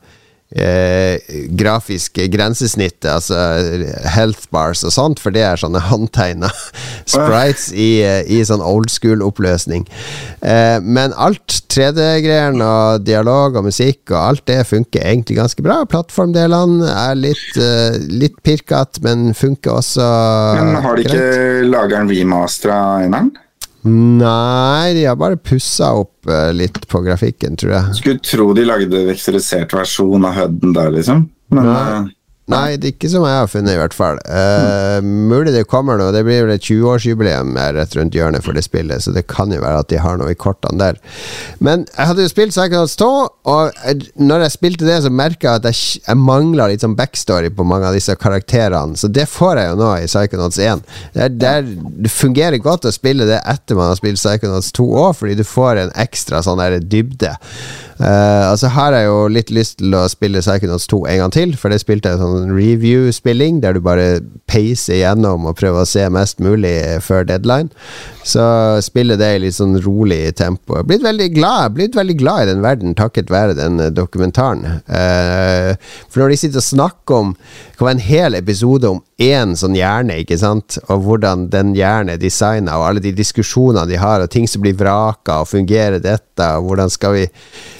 grafiske grensesnittet, altså health bars og sånt, for det er sånne håndtegna sprites i sånn old school oppløsning. Men alt 3D-greier og dialog og musikk og alt det funker egentlig ganske bra. Plattformdelene er litt pirket, men funker også. Men har de ikke laget en remaster av eneren? Nei, de har bare pusset opp litt på grafikken, tror jeg. Skulle tro de lagde vektorisert versjon av HUD-en der, liksom. Men, nei, det er ikke som jeg har funnet i hvert fall. Mulig det kommer noe. Det blir vel et 20-årsjubileum rett rundt hjørnet for det spillet, så det kan jo være at de har noe i kortene der. Men jeg hadde jo spilt Psychonauts 2, og når jeg spilte det, så merket jeg at jeg manglet litt sånn backstory på mange av disse karakterene, så det får jeg jo nå i Psychonauts 1. Det fungerer godt å spille det etter man har spilt Psychonauts 2 også, fordi du får en ekstra sånn der dybde. Altså her er jo litt lyst til å spille Psychonauts 2 en gang til, for det spilte jeg sånn review-spilling der du bare peiser igjennom og prøver å se mest mulig før deadline. Så spiller det i litt sånn rolig tempo. Jeg blitt veldig glad i den verden takket være den dokumentaren. For når de sitter og snakker om, det kan være en hel episode om en sånn hjerne, ikke sant? Og hvordan den hjerne er designet, og alle de diskusjonene de har, og ting som blir vraket, og fungerer dette, og hvordan skal vi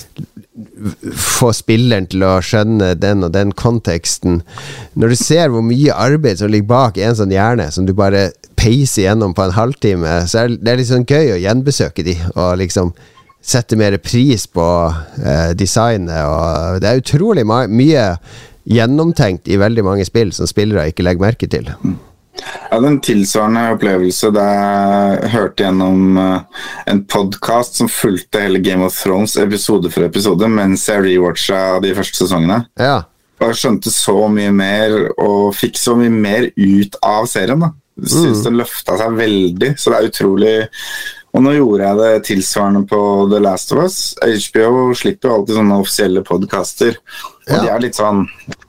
få spilleren til å skjønne den og den konteksten. Når du ser hvor mye arbeid som ligger bak en sånn hjerne som du bare peiser gjennom på en halvtime, så er det litt sånn gøy å gjenbesøke de og liksom sette mer pris på designet, og det er utrolig mye gjennomtenkt i veldig mange spill som spillere ikke legger merke til. Ja, den tilsvarende opplevelse da jeg hørte gjennom en podcast som fulgte hele Game of Thrones episode for episode mens jeg rewatchet de første sesongene. Ja. Og jeg skjønte så mye mer og fikk så mye mer ut av serien da. Jeg synes den løftet seg veldig, så det er utrolig. Og nå gjorde jeg det tilsvarende på The Last of Us. HBO slipper jo alltid sånne offisielle podcaster, og de er litt sånn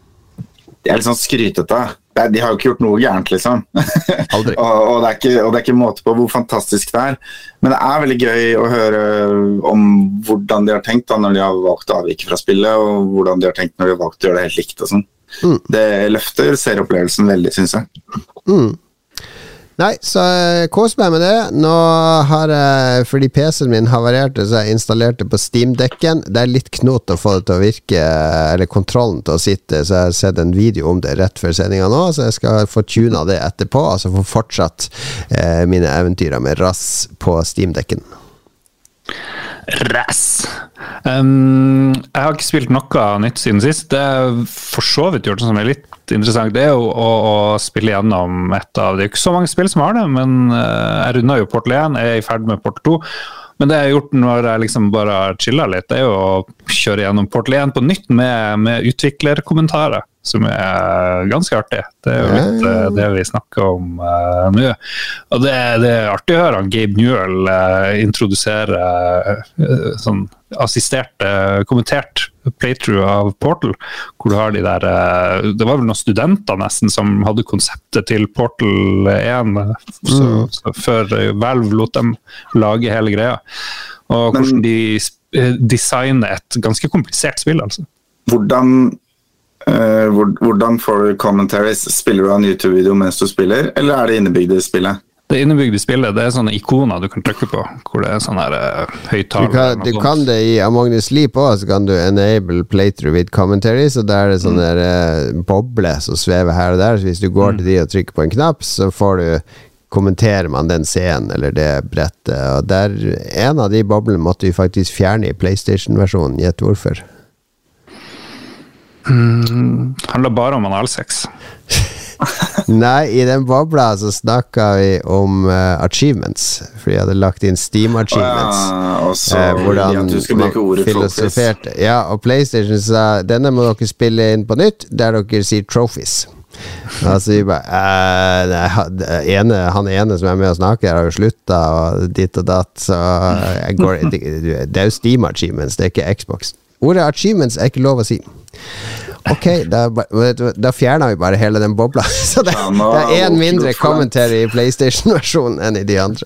skrytete. De har jo ikke gjort noe gærent, liksom. Aldri. og det er ikke måte på hvor fantastisk det er. Men det er veldig gøy å høre om hvordan de har tenkt da, når de har valgt å avvike fra spillet, og hvordan de har tenkt når de har valgt å gjøre det helt likt og sånn. Det løfter serieopplevelsen veldig, synes jeg. Nei, så kos meg med det. Nå har jeg, fordi PC-en min havarerte, så jeg installerte på Steam-dekken. Det er litt knot å få det til å virke, eller kontrollen til å sitte, så jeg har sett en video om det rett før sendingen nå, så jeg skal få tuna det etterpå, altså få fortsatt mine eventyrer med RAS på Steam-dekken. RAS. Jeg har ikke spilt noe nytt siden sist. Det er for så vidt gjort som er litt interessant. Det er jo å spille gjennom et av det. Er ikke så mange spill som har det, men jeg runder jo Portal 1, jeg er i ferd med Portal 2. Men det jeg har gjort når jeg liksom bare chillet litt, det er jo å kjøre gjennom Portal 1 på nytt med utviklerkommentarer, som er ganske artig. Det er jo litt det vi snakker om nå. Og det er artig å høre Gabe Newell introdusere sånn assistert, kommentert playthrough av Portal, hvor du har de der, det var vel noen studenter nesten som hadde konseptet til Portal 1, så før Valve lot dem lage hele greia. Og hvordan de designer et ganske komplisert spill, altså. Hvordan får du commentaries? Spiller du en YouTube-video mens du spiller, eller er det innebygd i spillet? Det innebygde spillet, det er sånne ikoner du kan trykke på, hvor det er sånne her høyttaler. Du kan det i Among the Sleep også, så kan du enable playthrough with commentaries, og der er det sånne boble som svever her og der, så hvis du går til de og trykker på en knapp, så kommenterer man den scenen eller det brettet, og der, en av de boblene måtte vi faktisk fjerne i PlayStation-versjonen, gjett hvorfor. Handler bare om analsex. Nei, i den bobla så snakket vi om achievements, fordi jeg hadde lagt inn Steam achievements, hvordan man filosoferte. Ja, og PlayStation sa, denne må dere spille inn på nytt, der dere sier trophies. Altså vi bare han ene som er med å snakke har jo sluttet og ditt og datt, så det er jo Steam achievements, det er ikke Xbox. Ordet achievements er ikke lov å si. Ok, da fjerner vi bare hele den bobla. Så det er en mindre commentary i PlayStation-versjonen enn i de andre.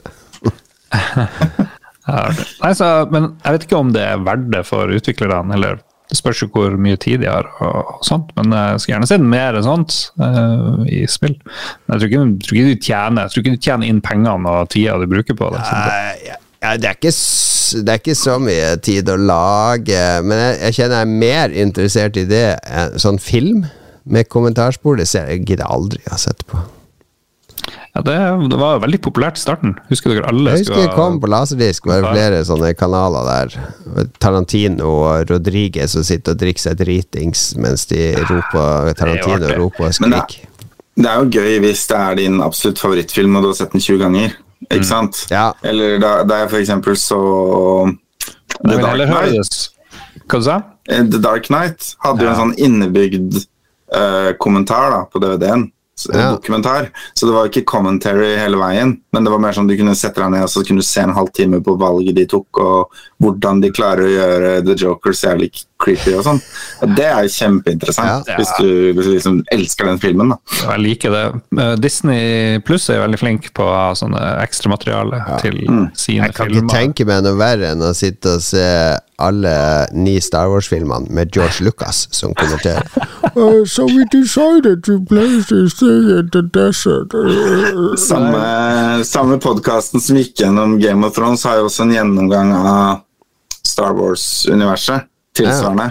Men jeg vet ikke om det er verdt det for utviklerne, eller det spørs jo hvor mye tid de har og sånt, men jeg skal gjerne se mer sånt i spill. Men jeg tror ikke du tjener inn pengene og tida du bruker på det. Det er ikke så mye tid å lage, men jeg kjenner jeg er mer interessert i det. Sånn film med kommentarspor, det ser jeg gidder aldri å sette på. Ja, det var jo veldig populært i starten. Husker dere alle? Jeg husker jeg kom på Laserdisk, var det flere sånne kanaler der. Tarantino og Rodriguez som sitter og drikker seg dritings mens de roper Tarantino roper og skriker. Det er jo gøy hvis det er din absolutt favorittfilm og du har sett den 20 ganger, ikke sant? Ja. Eller da jeg for eksempel så The Dark Knight. Hva du sa? The Dark Knight hadde jo en sånn innebygd kommentar da, på DVD-en. Dokumentar, så det var ikke commentary hele veien, men det var mer sånn du kunne sette deg ned og så kunne du se en halv time på valget de tok og hvordan de klarer å gjøre The Joker særlig creepy og sånn. Det er kjempeinteressant hvis du liksom elsker den filmen da. Jeg liker det. Disney Plus er veldig flink på sånne ekstra materiale til sine filmer. Jeg kan ikke tenke meg noe verre enn å sitte og se alle 9 Star Wars-filmene med George Lucas som kommenterer. So we decided to place this thing in the desert. Samme podcasten som gikk gjennom Game of Thrones har jo også en gjennomgang av Star Wars-universet, tilsvarende.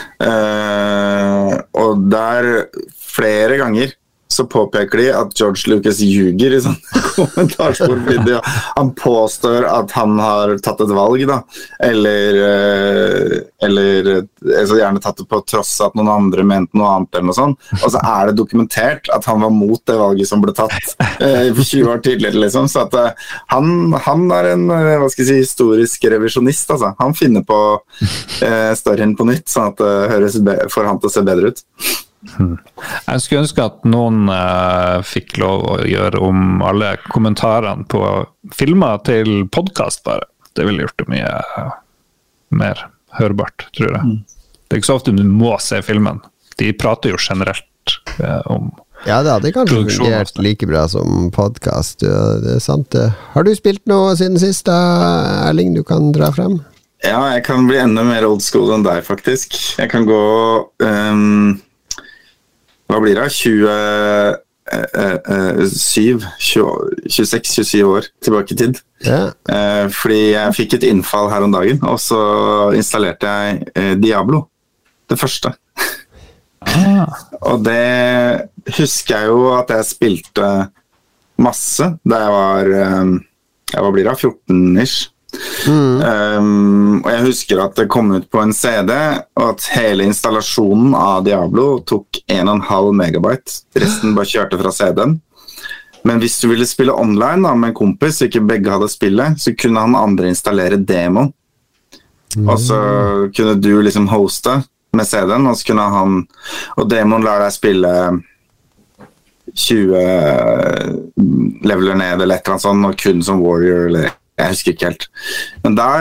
Og der flere ganger så påpeker de at George Lucas ljuger i sånne kommentarsportvideo. Han påstår at han har tatt et valg da, eller så gjerne tatt det på tross at noen andre mente noe annet eller noe sånt. Og så er det dokumentert at han var mot det valget som ble tatt 20 år tidligere liksom. Så at han er en, hva skal jeg si, historisk revisjonist altså. Han finner på storyen på nytt, sånn at det får han til å se bedre ut. Jeg skulle ønske at noen fikk lov å gjøre om alle kommentarene på filmer til podcast bare. Det ville gjort det mye mer hørbart, tror jeg. Det er ikke så ofte du må se filmen. De prater jo generelt om ja, det hadde kanskje fungert like bra som podcast. Det er sant det. Har du spilt noe siden sist, Erling, du kan dra frem? Ja, jeg kan bli enda mer old school enn deg faktisk. Jeg kan gå hva blir det? 26-27 år tilbake i tid. Fordi jeg fikk et innfall her om dagen, og så installerte jeg Diablo, det første. Og det husker jeg jo at jeg spilte masse da jeg var 14-ish. Og jeg husker at det kom ut på en CD og at hele installasjonen av Diablo tok 1,5 megabyte. Resten bare kjørte fra CD-en. Men hvis du ville spille online da, med en kompis, så ikke begge hadde spillet, så kunne han andre installere demo. Og så kunne du liksom hoste med CD-en, og så kunne han, og demoen lar deg spille 20 leveler ned eller et eller annet sånt, og kun som warrior eller jeg husker ikke helt. Men der,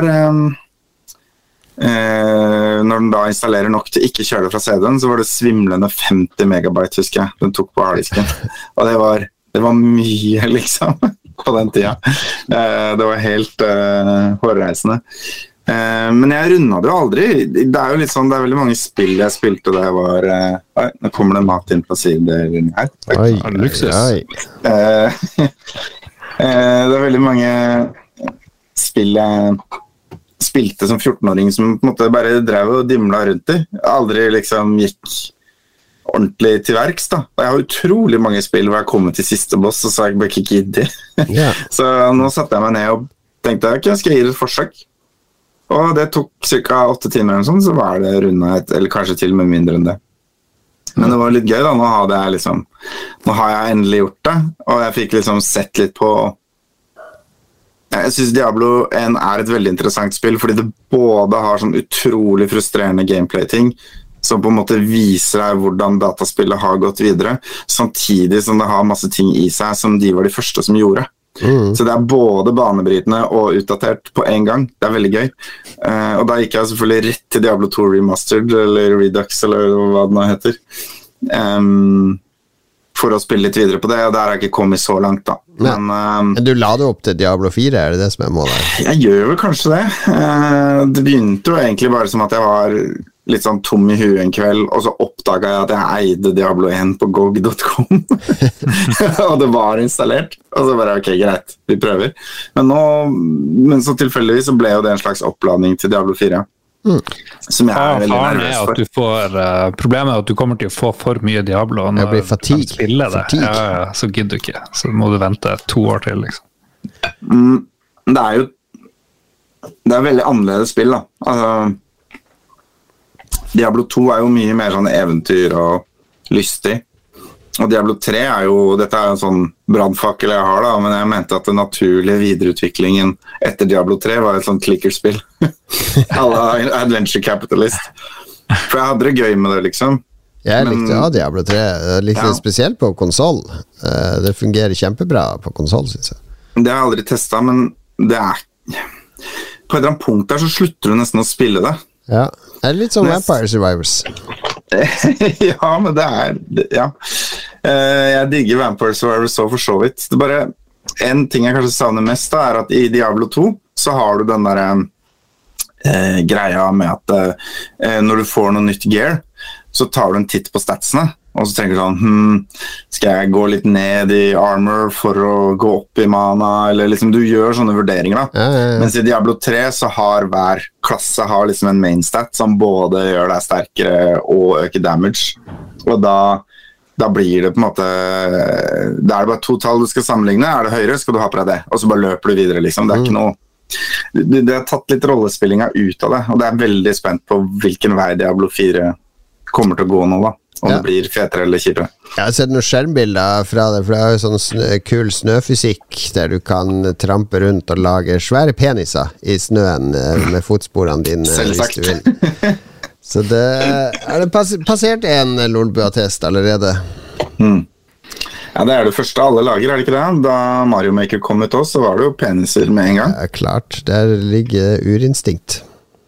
når den da installerer nok til ikke kjøre det fra CD-en, så var det svimlende 50 megabyte, husker jeg. Den tok på harddisken. Og det var mye, liksom, på den tida. Det var helt hårreisende. Men jeg rundet det jo aldri. Det er jo litt sånn, det er veldig mange spill jeg spilte da jeg var... nå kommer det mat inn på siden her. Oi, luksus. Det er veldig mange... spill jeg spilte som 14-åring som på en måte bare drev og dimla rundt i. Aldri liksom gikk ordentlig til verks da. Jeg har utrolig mange spill hvor jeg kom til siste boss og så jeg bare ikke gidder. Så nå satte jeg meg ned og tenkte ok, skal jeg gi det et forsøk? Og det tok ca. 8 timer eller sånn, så var det rundet eller kanskje til og med mindre enn det. Men det var litt gøy da, nå har jeg endelig gjort det, og jeg fikk liksom sett litt på. Jeg synes Diablo 1 er et veldig interessant spill, fordi det både har sånn utrolig frustrerende gameplay-ting, som på en måte viser deg hvordan dataspillet har gått videre, samtidig som det har masse ting i seg som de var de første som gjorde. Så det både banebrytende og utdatert på en gang. Det veldig gøy. Og da gikk jeg selvfølgelig rett til Diablo 2 Remastered, eller Redux, eller hva det nå heter. For å spille litt videre på det, og der har jeg ikke kommet så langt da. Men du la det opp til Diablo 4, er det som målet? Jeg gjør vel kanskje det. Det begynte jo egentlig bare som at jeg var litt sånn tom i huet en kveld, og så oppdaget jeg at jeg eide Diablo 1 på GOG.com. Og det var installert. Og så bare, ok, greit, vi prøver. Men så tilfeldigvis så ble jo det en slags oppladning til Diablo 4. Som jeg veldig nervøs for. At du får, problemet er at du kommer til å få for mye Diablo når du spiller det. Ja, så gidder du ikke. Så må du vente 2 år til, liksom. Det er jo veldig annerledes spill, da. Altså, Diablo 2 er jo mye mer sånn eventyr og lystig. Og Diablo 3 er jo, dette er en sånn brandfakkel jeg har da, men jeg mente at den naturlige videreutviklingen etter Diablo 3 var et sånn klikkerspill. Alle adventure capitalist. For jeg hadde det gøy med det, liksom. Jeg likte Diablo 3. Jeg likte det spesielt på konsol. Det fungerer kjempebra på konsol, synes jeg. Det har jeg aldri testet, men det er... På et eller annet punkt der så slutter du nesten å spille det. Ja, det er litt som Vampire Survivors. Ja, men det er... Ja. Jeg digger Vampire Survivors så for så vidt. Det er bare en ting jeg kanskje savner mest da, er at i Diablo 2 så har du den der greia med at når du får noe nytt gear, så tar du en titt på statsene, og så tenker du sånn, skal jeg gå litt ned i armor for å gå opp i mana, eller liksom du gjør sånne vurderinger da. Mens i Diablo 3 så har hver klasse har liksom en main stat som både gjør deg sterkere og øker damage, og da blir det på en måte, da er det bare 2 tall du skal sammenligne, er det høyere skal du ha på deg det, og så bare løper du videre liksom, det er ikke noe, det har tatt litt rollespillinga ut av det, og det er veldig spent på hvilken vei Diablo 4 kommer til å gå nå da. Om det blir fetere eller kjipere. Jeg har sett noen skjermbilder fra det, for det er jo sånn kul snøfysikk der du kan trampe rundt og lage svære peniser i snøen med fotsporene dine. Selvsagt. Hvis du vil. Så det er det passert en Lolbua-test allerede. Ja, det er det første alle lager, er det ikke det? Da Mario Maker kom ut også, så var det jo peniser med en gang. Ja, klart. Der ligger urinstinkt.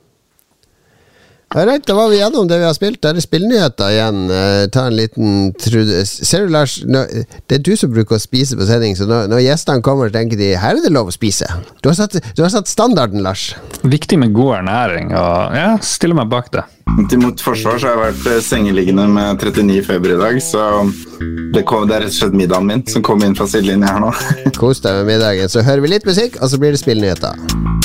Alright, da var vi gjennom det vi har spilt. Da er det spillnyheter igjen. Ta en liten ser du, Lars, det er du som bruker å spise på sending, så når gjestene kommer, tenker de, her er det lov å spise. Du har satt standarden, Lars. Viktig med god ernæring, og ja, stiller meg bak det. Til mot forsvar så har jeg vært sengeliggende med 39 feber i dag, så det er rett og slett middagen min som kom inn fra sidelinjen her nå. Kos deg med middagen, så hører vi litt musikk, og så blir det spillnyheter.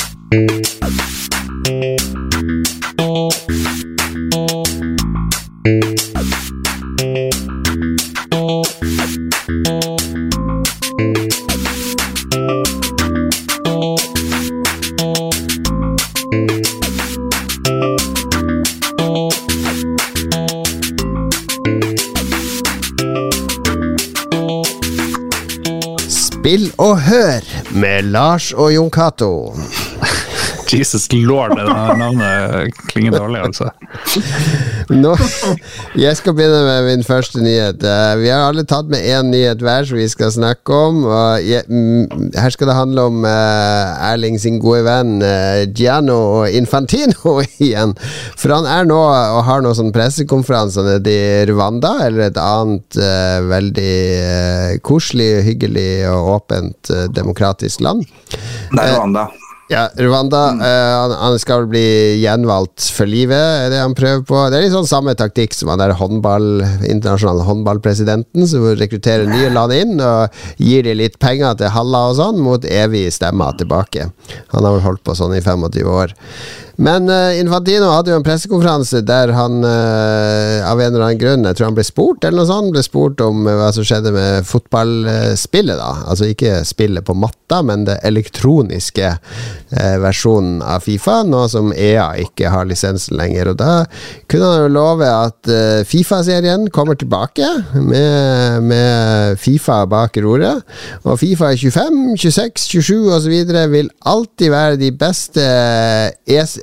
Spill og hør med Lars og Jon Cato. Jesus lord, det navnet klinger dårlig, altså. Nå, jeg skal begynne med min første nyhet. Vi har alle tatt med en nyhet hver som vi skal snakke om, og her skal det handle om Erling sin gode venn Gianni Infantino igjen. For han er nå og har noen sånn pressekonferanser nede i Rwanda, eller et annet veldig koselig, hyggelig og åpent demokratisk land. Det er Rwanda. Ja, Rwanda, han skal bli gjenvalgt for livet, er det han prøver på. Det er litt sånn samme taktikk som han der internasjonale håndballpresidenten, som rekrutterer nye land inn og gir de litt penger til halla og sånn, mot evig stemmer tilbake. Han har vel holdt på sånn i 25 år. Men Infantino hadde jo en pressekonferanse der han av en eller annen grunn, jeg tror han ble spurt eller noe sånt, ble spurt om hva som skjedde med fotballspillet da, altså ikke spillet på matta, men det elektroniske versjonen av FIFA, nå som EA ikke har lisensen lenger, og da kunne han jo love at FIFA-serien kommer tilbake med FIFA bak roret, og FIFA 25, 26, 27 og så videre vil alltid være de beste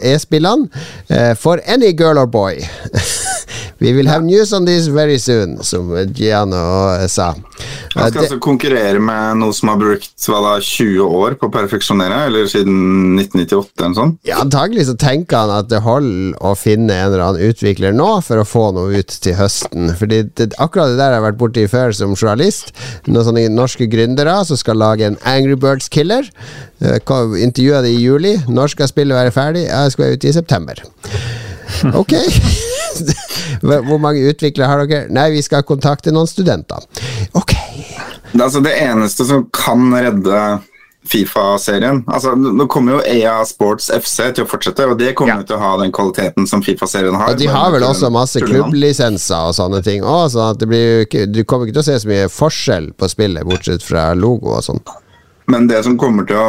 e-spillene for any girl or boy. We will have news on this very soon, som Giano sa. Han skal altså konkurrere med noe som har brukt 20 år på å perfeksjonere, eller siden 1998 eller sånn? Ja, antagelig så tenker han at det holder å finne en eller annen utvikler nå for å få noe ut til høsten. Fordi akkurat det der har jeg vært borte i før som journalist. Noen sånne norske gründere som skal lage en Angry Birds Killer. Intervjuet det i juli. Når skal spillet være ferdig? Jeg skal være ute i september. Ok. Hvor mange utviklere har dere? Nei, vi skal kontakte noen studenter. Ok. Det er altså det eneste som kan redde FIFA-serien. Altså, nå kommer jo EA Sports FC til å fortsette, og det kommer til å ha den kvaliteten som FIFA-serien har. Og de har vel også masse klubblisenser og sånne ting også, sånn at det blir ikke, du kommer ikke til å se så mye forskjell på spillet, bortsett fra logo og sånt. Men det som kommer til å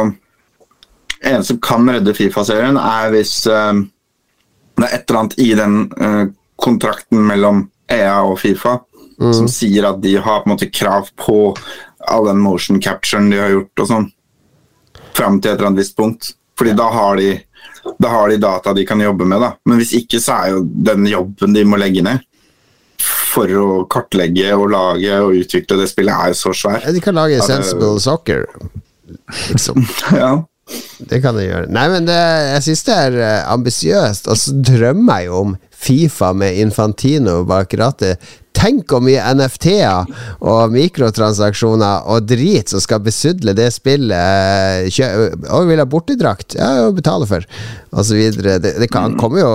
en som kan redde FIFA-serien er hvis det er et eller annet i den kontrakten mellom EA og FIFA som sier at de har på en måte krav på all den motion capturen de har gjort og sånn frem til et eller annet visst punkt, fordi da har de data de kan jobbe med da. Men hvis ikke så er jo den jobben de må legge ned for å kartlegge og lage og utvikle det spillet er jo så svær. Ja, de kan lage Sensible Soccer liksom. Ja. Det kan det gjøre. Nei, men jeg synes det er ambisiøst, og så drømmer jeg jo om FIFA med Infantino bak rattet. Tenk hvor mye NFT-er og mikrotransaksjoner og drit som skal besudle det spillet. Og vil ha bortedrakt, ja, betale for, og så videre. Det kan komme jo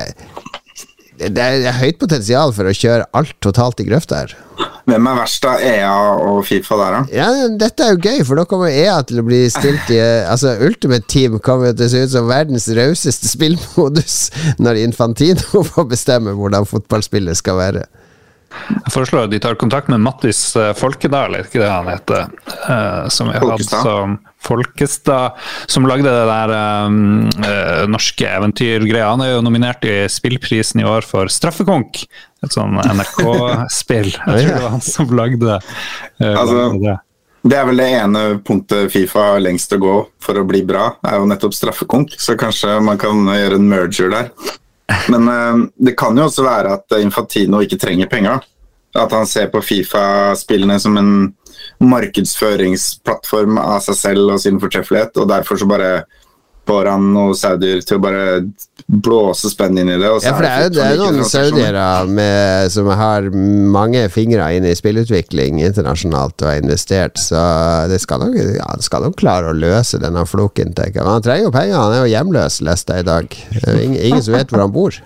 det er høyt potensial for å kjøre alt totalt i grøft der. Hvem er verst av EA og FIFA der da? Ja, dette er jo gøy, for da kommer EA til å bli stilt i altså Ultimate Team kommer til å se ut som verdens rauseste spillmodus når Infantino får bestemme hvordan fotballspillet skal være. Jeg foreslår at de tar kontakt med Mattis Folkedal, ikke det han heter, som vi hadde som Folkestad, som lagde det der norske eventyrgreia. Han er jo nominert i spillprisen i år for Straffekonk, et sånn NRK-spill. Jeg tror det var han som lagde det. Det er vel det ene punktet FIFA har lengst å gå for å bli bra, er jo nettopp straffekonk, så kanskje man kan gjøre en merger der. Men det kan jo også være at Infantino ikke trenger penger. At han ser på FIFA-spillene som en markedsføringsplattform av seg selv og sin fortreffelighet, og derfor så bare får han noen saudier til å bare blåse spenn inn i det. Og så ja, for det er jo noen saudiere som har mange fingre inn i spillutvikling internasjonalt og har investert, så det skal nok klare å løse denne floken, tenker jeg. Men han trenger jo penger, han er jo hjemløs, leste jeg i dag. Ingen som vet hvor han bor.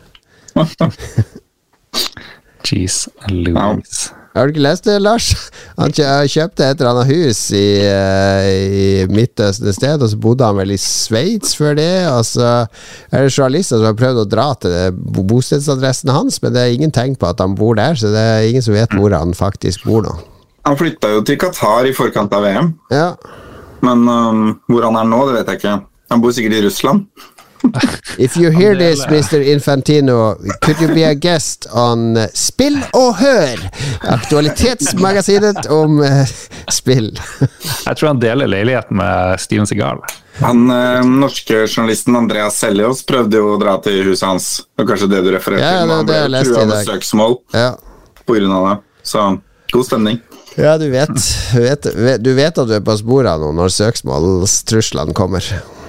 Jeez, Louise. Har du ikke lest det, Lars? Han kjøpte et eller annet hus i Midtøsten et sted, og så bodde han vel i Sveits før det, og så er det journalister som har prøvd å dra til bostedsadressen hans, men det er ingen tegn på at han bor der, så det er ingen som vet hvor han faktisk bor nå. Han flyttet jo til Qatar i forkant av VM, ja. Men hvor han er nå, det vet jeg ikke. Han bor sikkert i Russland. If you hear this, Mr. Infantino, could you be a guest on Spill og Hør, aktualitetsmagasinet om spill? Jeg tror han deler leiligheten med Steven Seagal. Han norske journalisten Andreas Sellios prøvde jo å dra til huset hans, og kanskje det du refererte til, men han ble truet med søksmål på grunn av det, så god stemning. Ja, du vet at du er på sporet nå når søksmålstruslene kommer.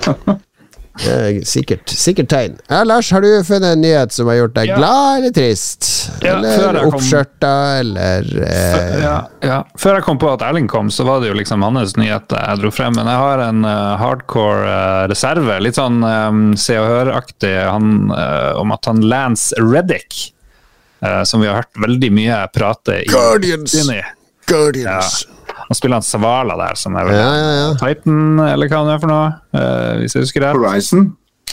Sikkert tegn. Ja, Lars, har du funnet en nyhet som har gjort deg glad eller trist? Eller oppskjørta, eller Før jeg kom på at Erling kom, så var det jo liksom hans nyhet jeg dro frem, men jeg har en hardcore reserve, litt sånn Se og Hør-aktig, om at han Lance Reddick, som vi har hørt veldig mye prate i Guardians. Han spiller han Zavala der, som er Titan, eller hva han er for noe, hvis jeg husker det. Horizon?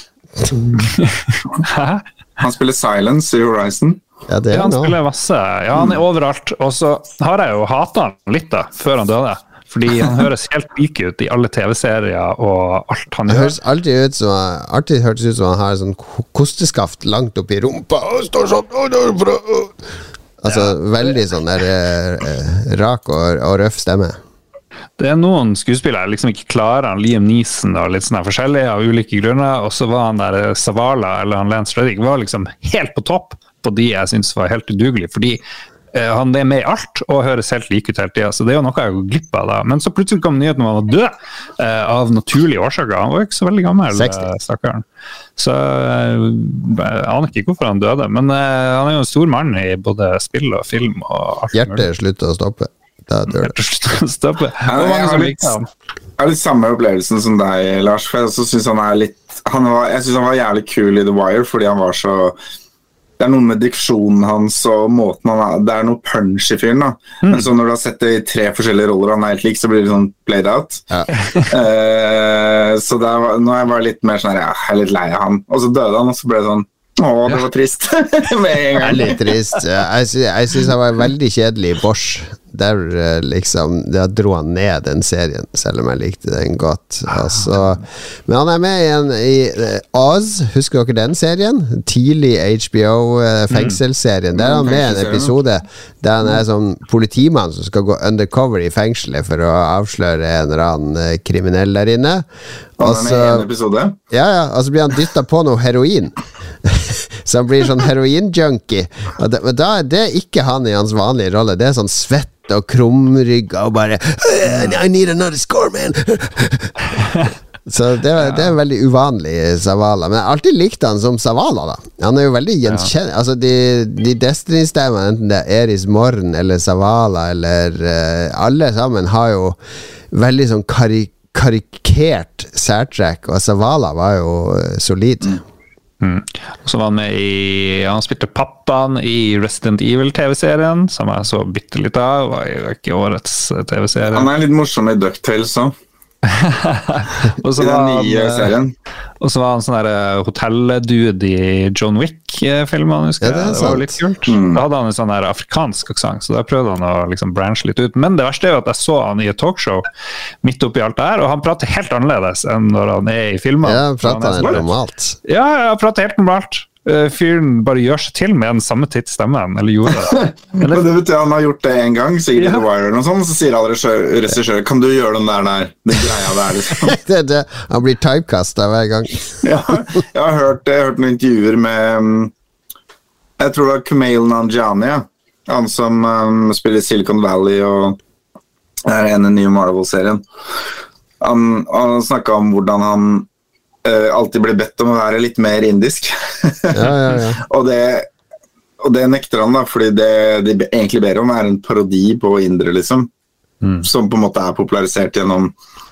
Han spiller Silence i Horizon. Ja, det han spiller masse. Ja, han er overalt. Og så har jeg jo hatet han litt da, før han døde. Fordi han høres helt lik ut i alle TV-serier og alt han gjør. Det høres alltid hørtes ut som han har sånn kosteskaft langt opp i rumpa, og står sånn, altså veldig sånn der rak og røff stemme. Det noen skuespillere liksom ikke klarer, han Liam Neeson og litt sånn forskjellig av ulike grunner, og så var han der Zavala, eller han Lance Reddick, var liksom helt på topp på de jeg synes var helt udugelig, fordi han er med i alt og høres helt like ut hele tiden, så det jo noe jeg går glipp av da. Men så plutselig kom nyheten om han var død av naturlige årsaker. Han var jo ikke så veldig gammel, stakkaren. Så jeg aner ikke hvorfor han døde, men han jo en stor mann i både spill og film og alt. Hjertet slutter å stoppe. Hjertet slutter å stoppe. Jeg har litt samme opplevelsen som deg, Lars, for jeg synes han litt jeg synes han var jævlig kul i The Wire, fordi han var så det noe med diksjonen hans og måten det noe punch i fyren da. Men så når du har sett det i 3 forskjellige roller han helt lik, så blir det sånn played out. Ja. Så nå jeg bare litt mer sånn her, jeg litt lei av han. Og så døde han, og så ble det sånn, det var trist. Med en gang. Litt trist. Jeg synes han var veldig kjedelig i Bosch. Der der dro han ned den serien, selv om jeg likte den godt. Altså, men han med igjen i Oz, husker dere den serien? Tidlig HBO fengselsserien. Der han med en episode der han sånn politimann som skal gå undercover i fengselet for å avsløre en eller annen kriminell der inne. Og så blir han dyttet på noe heroin. Så han blir sånn heroin-junkie. Men da det ikke han i hans vanlige rolle. Det sånn svett og krumrygg og bare I need another score, man. Så det en veldig uvanlig Zavala. Men jeg har alltid likt han som Zavala da. Han jo veldig gjenkjennelig. Altså de Destiny-stemmene, enten det Eris Morn eller Zavala eller alle sammen har jo veldig sånn karikert særtrekk, og Zavala var jo solid. Og så var han med han spilte pappaen i Resident Evil TV-serien, som jeg så bitte litt av, var jo ikke årets TV-serie. Han litt morsom i DuckTales så. Og så var han sånn der hotelldude i John Wick-filmen, husker jeg. Det var litt kult. Da hadde han en sånn der afrikansk aksent, så da prøvde han å liksom branche litt ut. Men det verste jo at jeg så han i et talkshow midt oppi alt det her, og han prater helt annerledes enn når han i filmen. Ja, han prater helt normalt. Ja, han prater helt normalt. Fyren bare gjør seg til med den samme tidsstemmen, eller gjorde det. Men det betyr han har gjort det en gang, sikkert i The Wire eller noe sånt, så sier alle regissører, kan du gjøre den der greia der, liksom. Han blir typecastet hver gang. Ja, jeg har hørt noen intervjuer med, jeg tror det var Kumail Nanjiani, han som spiller Silicon Valley og en i nye Marvel-serien. Han snakket om hvordan han alltid ble bedt om å være litt mer indisk. Ja. og det nekter han da, fordi det de egentlig ber om en parodi på indre, liksom. Som på en måte popularisert gjennom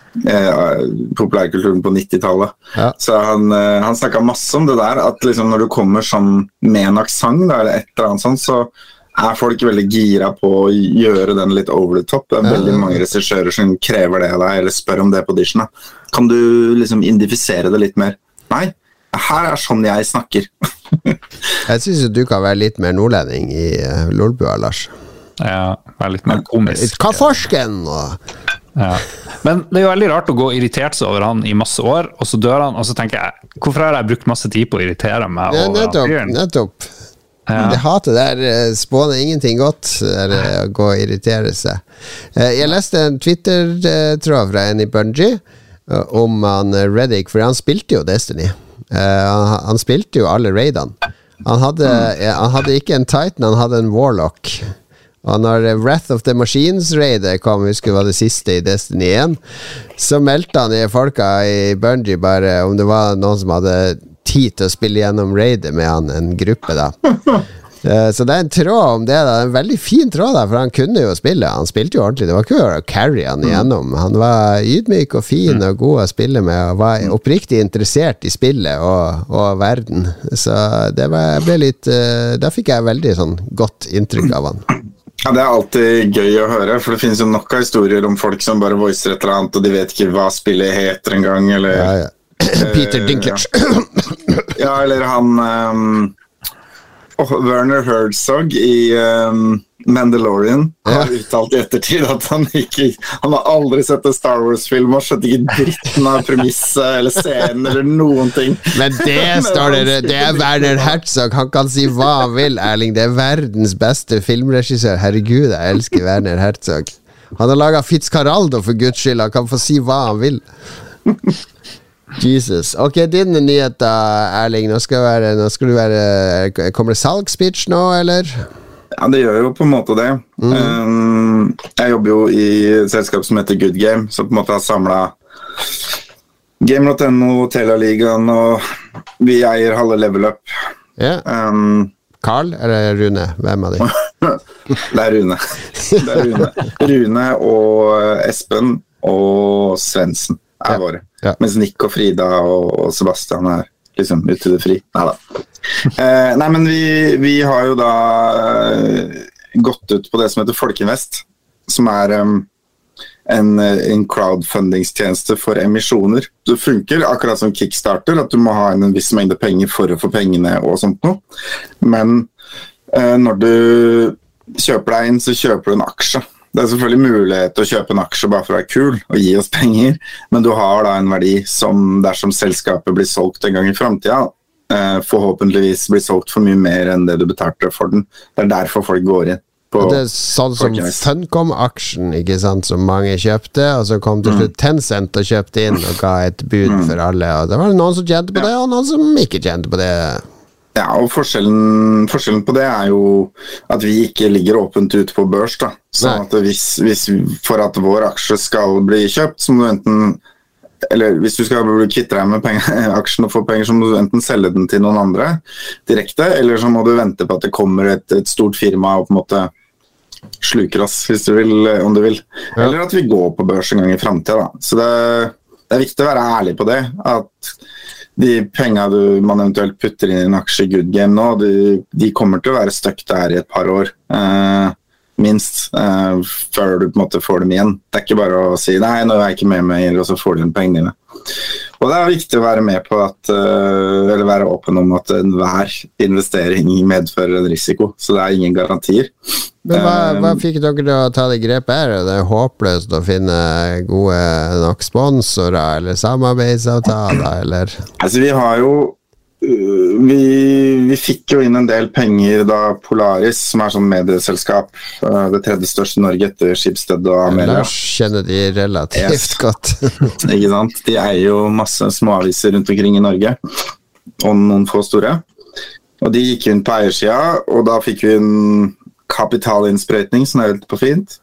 populærkulturen på 90-tallet. Ja. Så han snakket masse om det der, at liksom når du kommer sånn med en aksent, eller et eller annet sånt, så folk veldig gira på å gjøre den litt over the top. Det veldig mange regissører som krever det av deg, eller spør om det på audition. Kan du liksom identifisere det litt mer? Nei, her sånn jeg snakker. Jeg synes du kan være litt mer nordlending i Lolbua, Lars. Ja, være litt mer komisk. Hva forsken? Ja. Men det jo veldig rart å gå irritert seg over han i masse år, og så dør han, og så tenker jeg, hvorfor har jeg brukt masse tid på å irritere meg over han? Nettopp. Ja. Det hatet der spåner ingenting godt å gå og irritere seg. Jeg leste en Twitter-tråd fra en i Bungie om han Reddick, for han spilte jo Destiny. Han spilte jo alle raidene. Han hadde ikke en Titan, han hadde en Warlock. Og når Wrath of the Machines-raidet kom, husker var det siste i Destiny 1, så meldte han i folka i Bungie bare om det var noen som hadde tid til å spille gjennom raidet med han, en gruppe da. Så det en tråd om det da, en veldig fin tråd da, for han kunne jo spille, han spilte jo ordentlig, det var ikke å carry han igjennom, han var ydmyk og fin og god å spille med, og var oppriktig interessert i spillet og verden, så det var, jeg ble litt, da fikk jeg veldig sånn godt inntrykk av han. Ja, det alltid gøy å høre, for det finnes jo nok av historier om folk som bare voicer et eller annet, og de vet ikke hva spillet heter en gang, eller... Ja. Peter Dinklage. Ja, eller han Werner Herzog i Mandalorian har uttalt i ettertid at han har aldri sett en Star Wars-film og skjønt ikke dritten av premisset eller scenen eller noen ting. Men det Werner Herzog, han kan si hva han vil, Erling, det verdens beste filmregissør. Herregud, jeg elsker Werner Herzog. Han har laget Fitzcarraldo for Guds skyld. Han kan få si hva han vil. Jesus. Ok, din nyhet da, Erling. Nå skal du være kommer det salgspitch nå, eller? Ja, det gjør jo på en måte det. Jeg jobber jo i et selskap som heter Good Game, som på en måte har samlet Game.no, Telaligaen, og vi eier halve Level Up. Ja. Carl eller Rune? Hvem av de? Det er Rune. Rune og Espen og Svendsen er våre. Ja. Mens Nick og Frida og Sebastian er liksom ute i det fri. Neida. Nei, men vi har jo da gått ut på det som heter Folkinvest, som er en crowdfundingstjeneste for emisjoner. Det funker akkurat som Kickstarter, at du må ha en viss mengde penger for å få pengene og sånt noe. Men når du kjøper deg inn, så kjøper du en aksje. Det er selvfølgelig mulighet til å kjøpe en aksje bare for å være kul og gi oss penger, men du har da en verdi som dersom selskapet blir solgt en gang i fremtiden, forhåpentligvis blir solgt for mye mer enn det du betalte for den. Det er derfor folk går inn. Det er sånn som Funcom-aksjen, ikke sant, som mange kjøpte, og så kom til slutt Tencent og kjøpte inn og ga et bud for alle, og det var noen som tjente på det, og noen som ikke tjente på det. Ja, og forskjellen på det er jo at vi ikke ligger åpent ute på børs da, sånn at hvis for at vår aksje skal bli kjøpt, så må du enten, eller hvis du skal kvitte deg med aksjen og få penger, så må du enten selge den til noen andre direkte, eller så må du vente på at det kommer et stort firma og på en måte sluker oss, hvis du vil, om du vil. Ja. Eller at vi går på børs en gang i fremtiden da. Så det er viktig å være ærlig på det, at de pengene man eventuelt putter inn i en aksje i Good Game nå, de kommer til å være støkt der i et par år. Minst, før du på en måte får dem igjen. Det er ikke bare å si, nei, nå er jeg ikke med meg, og så får du den pengene dine. Og det er viktig å være med på eller være åpen om at enhver investering medfører en risiko, så det er ingen garantier. Men hva fikk dere til å ta det grepet her? Det er håpløst å finne gode nok sponsorer, eller samarbeidsavtaler, eller? Altså, vi har jo vi fikk jo inn en del penger da Polaris, som er sånn medieselskap, det tredje største i Norge etter Schibsted og Amelia. Lars kjenner de relativt godt. Ikke sant? De eier jo masse småaviser rundt omkring i Norge, og noen få store. Og de gikk inn på eiersida, og da fikk vi en kapitalinnsprøytning, som er helt på fint.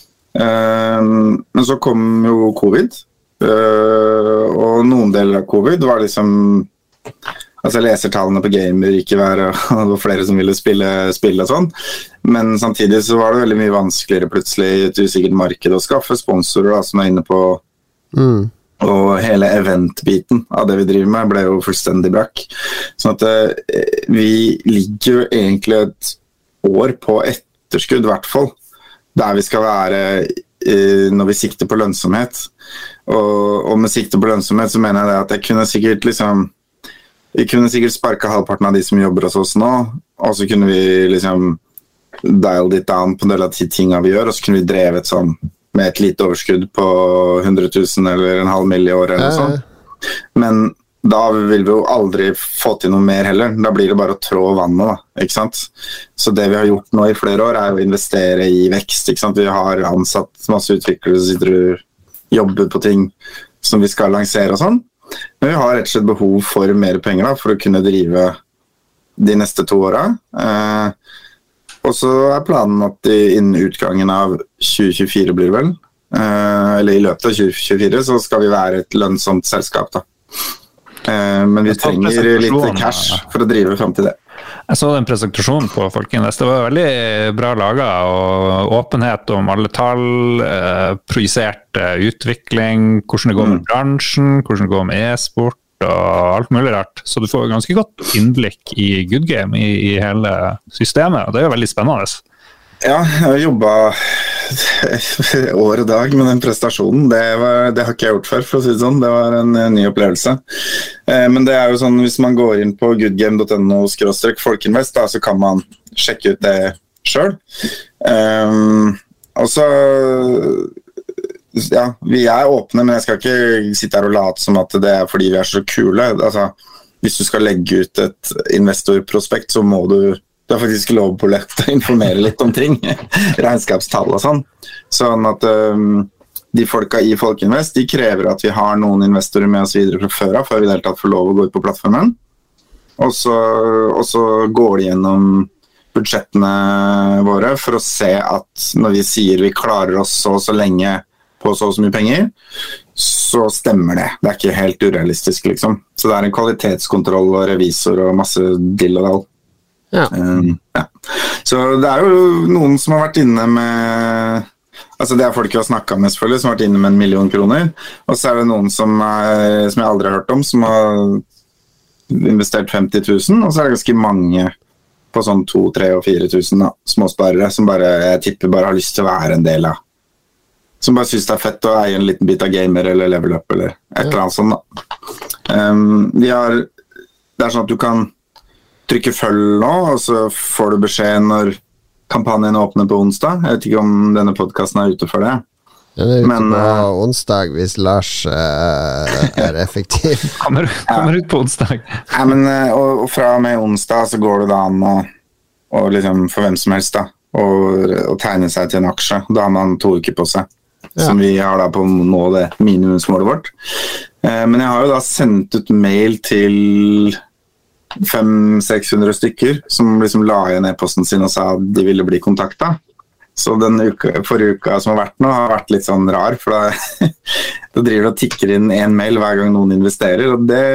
Men så kom jo covid, og noen deler av covid var liksom altså lesertallene på gamer ikke være, og det var flere som ville spille og sånn, men samtidig så var det veldig mye vanskeligere plutselig i et usikkert marked å skaffe sponsorer da, som er inne på og hele eventbiten av det vi driver med ble jo fullstendig brakk, sånn at vi ligger jo egentlig et år på etterskudd i hvert fall, der vi skal være når vi sikter på lønnsomhet, og med sikte på lønnsomhet så mener jeg det at jeg kunne sikkert vi kunne sikkert sparket halvparten av de som jobber hos oss nå, og så kunne vi liksom dial it down på en del av de tingene vi gjør, og så kunne vi drevet sånn med et lite overskudd på 100 000 eller en halv million i år eller sånn. Men da vil vi jo aldri få til noe mer heller, da blir det bare å trå vannet da, ikke sant? Så det vi har gjort nå i flere år er å investere i vekst, ikke sant? Vi har ansatt masse utviklere som sitter og jobber på ting som vi skal lansere og sånn. Men vi har rett og slett behov for mer penger da, for å kunne drive de neste 2 årene. Og så er planen at innen utgangen av 2024 blir det vel, eller i løpet av 2024, så skal vi være et lønnsomt selskap da. Men vi trenger litt cash for å drive frem til det. Jeg så den presentasjonen på Folkinvest. Det var veldig bra laget, og åpenhet om alle tall, projisert utvikling, hvordan det går med bransjen, hvordan det går med e-sport og alt mulig rart. Så du får ganske godt innblikk i Good Game, i hele systemet, og det er jo veldig spennende. Ja, jeg har jobbet år og dag med den prestasjonen. Det har ikke jeg gjort før, for å si det sånn. Det var en ny opplevelse. Men det er jo sånn, hvis man går inn på goodgame.no/folkinvest, så kan man sjekke ut det selv. Og så, ja, vi er åpne, men jeg skal ikke sitte her og late som at det er fordi vi er så kule. Altså, hvis du skal legge ut et investorprospekt, så må du Du har faktisk lovpålagt å informere litt om ting, regnskapstall og sånn. Sånn at de folka i Folkinvest, de krever at vi har noen investorer med oss videre fra før av, før vi i det hele tatt får lov å gå ut på plattformen. Og så går de gjennom budsjettene våre for å se at når vi sier vi klarer oss så lenge på så mye penger, så stemmer det. Det er ikke helt urealistisk, liksom. Så det er en kvalitetskontroll og revisor og masse dill og dall. Ja. Ja. Så det er jo noen som har vært inne med, altså det er folk vi har snakket med selvfølgelig, som har vært inne med 1 million kroner, og så er det noen som jeg aldri har hørt om, som har investert 50 000, og så er det ganske mange på sånn 2, 3 og 4 000 da, småsparere, som jeg tipper bare har lyst til å være en del av. Som bare synes det er fett å eie en liten bit av gamer eller level up eller et eller annet sånt da. Det er sånn at du kan trykke følg nå, og så får du beskjed når kampanjen åpner på onsdag. Jeg vet ikke om denne podcasten er ute for det. Den er ute på onsdag hvis Lars er effektiv. Kommer ut på onsdag. Ja, men, og fra og med onsdag så går det da an å liksom, for hvem som helst da, og tegne seg til en aksje. Da har man 2 uker på seg. Som vi har da på nå det minimumsmålet vårt. Men jeg har jo da sendt ut mail til 500-600 stykker som liksom la igjen e-posten sin og sa at de ville bli kontaktet. Så forrige uka som har vært nå har vært litt sånn rar, for da driver det og tikker inn en mail hver gang noen investerer, og det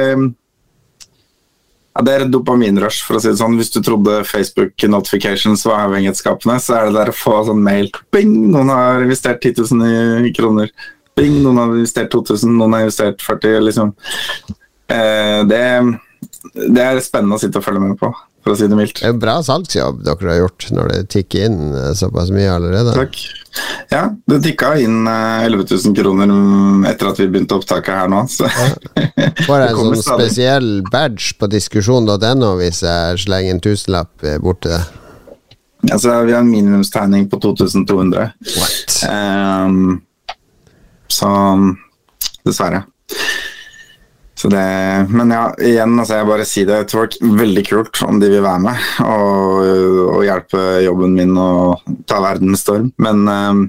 er et dopaminrush, for å si det sånn. Hvis du trodde Facebook notifications var avhengighetsskapende, så er det der å få sånn mail. Bing! Noen har investert 10 000 i kroner. Bing! Noen har investert 2 000, noen har investert 40, liksom. Det er spennende å sitte og følge med på, for å si det mildt. Det er en bra salgsjobb dere har gjort når det tikker inn såpass mye allerede. Takk. Ja, det tikket inn 11 000 kroner etter at vi begynte opptaket her nå. Så. Ja. Får jeg en sånn spesiell badge på diskusjon.no hvis jeg slenger en 1000-lapp bort til det? Altså, vi har en minimumstegning på 2200. What? Så dessverre. Så det, men ja, igjen, altså jeg bare sier det til folk, veldig kult om de vil være med og hjelpe jobben min og ta verden med storm, men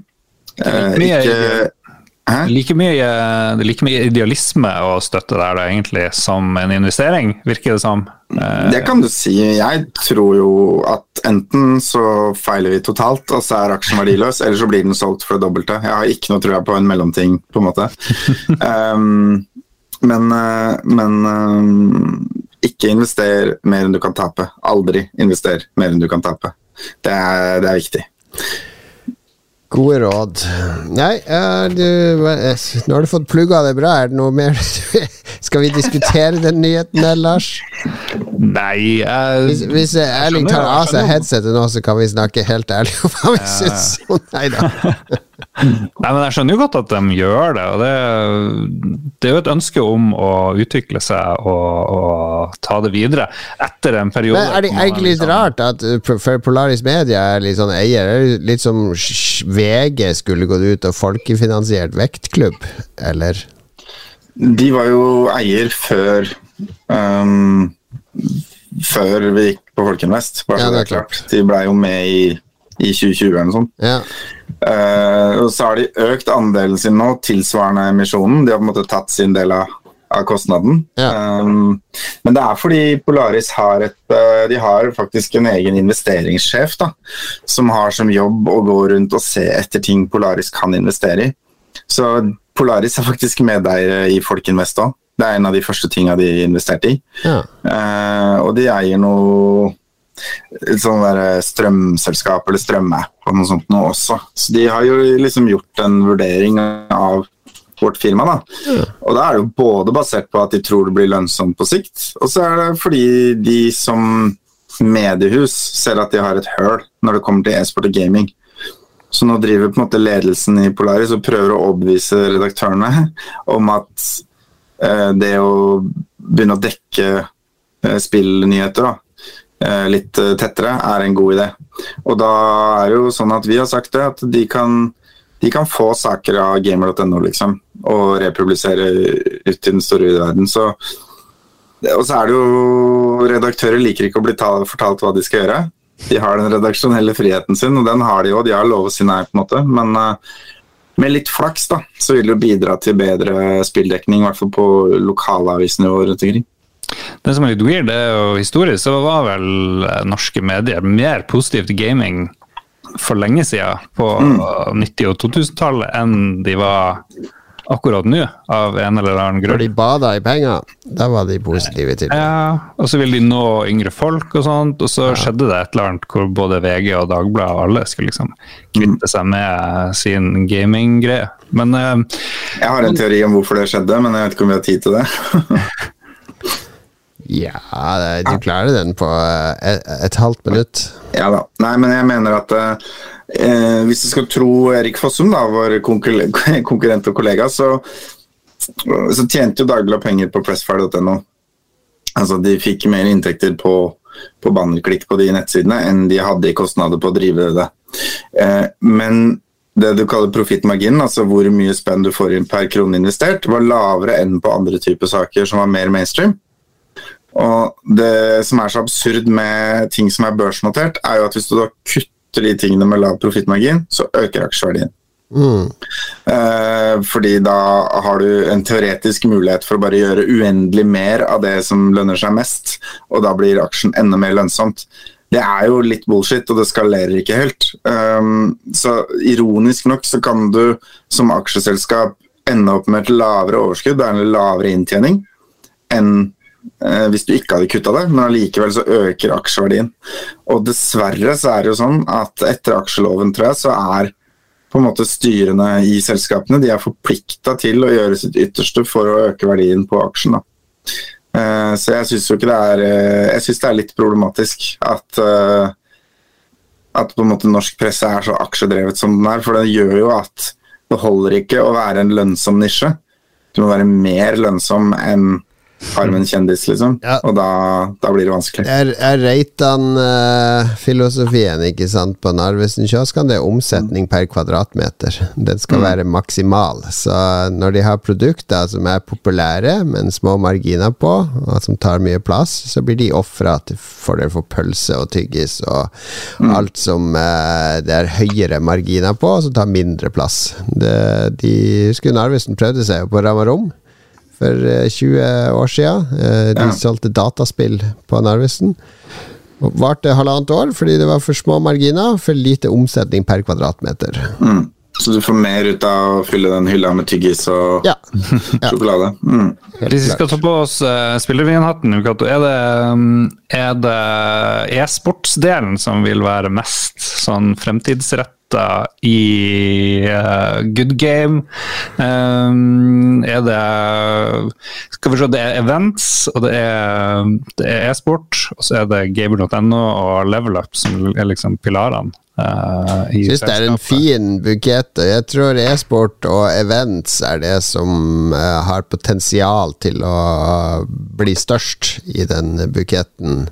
like mye idealisme å støtte der da, egentlig, som en investering, virker det som? Det kan du si. Jeg tror jo at enten så feiler vi totalt, og så er aksjen verdiløs, eller så blir den solgt for det dobbelte. Jeg har ikke noe tror jeg på en mellomting, på en måte. Men ikke invester mer enn du kan tape. Aldri invester mer enn du kan tape. Det er viktig. Gode råd. Nei, nå har du fått plugget det bra. Er det noe mer? Skal vi diskutere den nyheten der, Lars? Nei. Hvis Erling tar av seg headsetet nå, så kan vi snakke helt ærlig om hva vi synes. Neida. Nei, men jeg skjønner jo godt at de gjør det, og det er jo et ønske om å utvikle seg og ta det videre etter en periode. Men er det egentlig litt rart at for Polaris Media er litt sånn eier, er det litt som VG skulle gått ut og folkefinansiert vektklubb, eller? De var jo eier før vi gikk på Folkinvest, bare så det er klart. De ble jo med i 2020 eller noe sånt. Ja. Og så har de økt andelen sin nå, tilsvarende emisjonen. De har på en måte tatt sin del av kostnaden. Ja. Men det er fordi Polaris de har faktisk en egen investeringssjef da, som har som jobb å gå rundt og se etter ting Polaris kan investere i. Så Polaris er faktisk medeier i Folkinvest også. Det er en av de første tingene de investerte i. Ja. Og de eier noe et sånn der strømselskap eller strømapp og noe sånt nå også. Så de har jo liksom gjort en vurdering av vårt firma da. Og da er det jo både basert på at de tror det blir lønnsomt på sikt, og så er det fordi de som mediehus ser at de har et høl når det kommer til e-sport og gaming. Så nå driver på en måte ledelsen i Polaris og prøver å overbevise redaktørene om at det å begynne å dekke spillnyheter da, litt tettere er en god idé. Og da er det jo sånn at vi har sagt det, at de kan få saker av gamer.no liksom, og republisere ut i den store verden. Så, og så er det jo redaktører liker ikke å bli fortalt hva de skal gjøre. De har den redaksjonelle friheten sin, og den har de jo, de har lov å si nei på en måte, men med litt flaks da, så vil det jo bidra til bedre spilldekning, i hvert fall på lokalavisnivå rundt omkring. Det som litt weird, det jo historisk, så var vel norske medier mer positive til gaming for lenge siden, på 90- og 2000-tallet, enn de var akkurat nå, av en eller annen grunn. Når de bada i penger, da var de positive til det. Ja, og så vil de nå yngre folk og sånt, og så skjedde det et eller annet hvor både VG og Dagbladet og alle skulle liksom kvitte seg med sin gaming-greie. Men jeg har en teori om hvorfor det skjedde, men jeg vet ikke om vi har tid til det. Ja, du klarer den på et halvt minutt. Ja da. Nei, men jeg mener at hvis du skal tro Erik Fossum, da, vår konkurrent og kollega, så tjente jo Dagbladet penger på pressfire.no. Altså, de fikk mer inntekter på bannerklikk på de nettsidene enn de hadde i kostnader på å drive det. Men det du kaller profittmarginen, altså hvor mye spenn du får inn per krone investert, var lavere enn på andre typer saker som var mer mainstream. Og det som så absurd med ting som børsnotert, jo at hvis du da kutter de tingene med lav profittmargin, så øker aksjeverdien. Fordi da har du en teoretisk mulighet for å bare gjøre uendelig mer av det som lønner seg mest, og da blir aksjen enda mer lønnsomt. Det jo litt bullshit, og det skalerer ikke helt. Så ironisk nok så kan du som aksjeselskap ende opp med et lavere overskudd, en lavere inntjening, enn hvis du ikke hadde kuttet det, men allikevel så øker aksjeverdien. Og dessverre så det jo sånn at etter aksjeloven, tror jeg, så på en måte styrene i selskapene, de forpliktet til å gjøre sitt ytterste for å øke verdien på aksjen da. Så jeg synes jo ikke jeg synes det litt problematisk at på en måte norsk presse så aksjedrevet som den for det gjør jo at det holder ikke å være en lønnsom nisje. Du må være mer lønnsom enn Farmen kjendis, liksom. Ja. Og da blir det vanskelig. Reitan-filosofien, ikke sant, på Narvesen kiosk, det omsetning per kvadratmeter. Den skal være maksimal. Så når de har produkter som populære, men små marginer på, og som tar mye plass, så blir de offret til fordel for pølse og tyggis og alt som det høyere marginer på, og som tar mindre plass. Husker Narvesen prøvde seg på Ramarom for 20 år siden. De solgte dataspill på Narvesen. Og varte 1,5 år, fordi det var for små marginer, for lite omsetning per kvadratmeter. Så du får mer ut av å fylle den hylla med tyggis og sjokolade. Hvis vi skal ta på oss spillervinhatten, det e-sportsdelen som vil være mest sånn fremtidsrett i Good Game? Det skal vi se, det events, og det e-sport, og så det gamer.no og Level Up som liksom pilarene. Jeg synes det en fin bukett, og jeg tror e-sport og events det som har potensial til å bli størst i den buketten.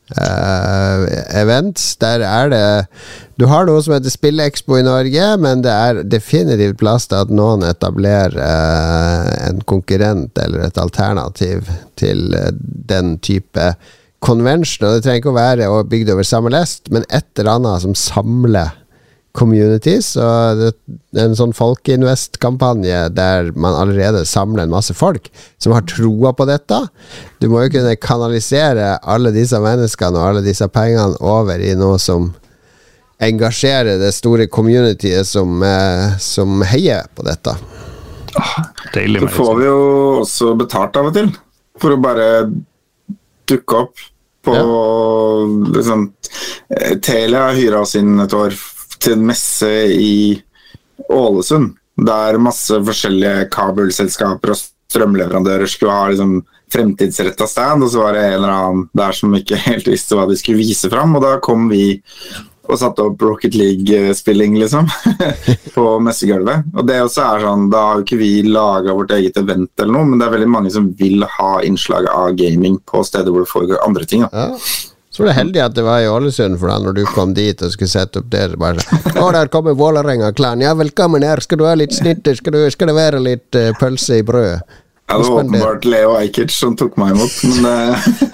Events, der det du har noe som heter Spillekspo i Norge, men det definitivt plass til at noen etablerer en konkurrent eller et alternativ til den type convention, og det trenger ikke å være bygd over samme lest, men et eller annet som samler communities, og det en sånn folkeinvest-kampanje der man allerede samler en masse folk som har troa på dette. Du må jo kunne kanalisere alle disse menneskene og alle disse pengene over i noe som engasjerer det store communityet som heier på dette. Deilig. Så får vi jo også betalt av og til for å bare dukke opp på liksom, Telia hyret oss inn et år til en messe i Ålesund, der masse forskjellige kabelselskaper og strømleverandører skulle ha liksom fremtidsrettet stand, og så var det en eller annen der som ikke helt visste hva de skulle vise fram, og da kom vi og satte opp Rocket League-spilling liksom på messegulvet. Og det også sånn, da har jo ikke vi laget vårt eget event eller noe, men det veldig mange som vil ha innslag av gaming på steder hvor det foregår andre ting. Ja. Så var det heldig at det var i Ålesund, for da når du kom dit og skulle sette opp der, bare der kommer Vålerenga-klan, ja, velkommen her, skal du ha litt snitter, skal det være litt pølse i brød? Ja, det var åpenbart Leo Ajkic som tok meg imot, men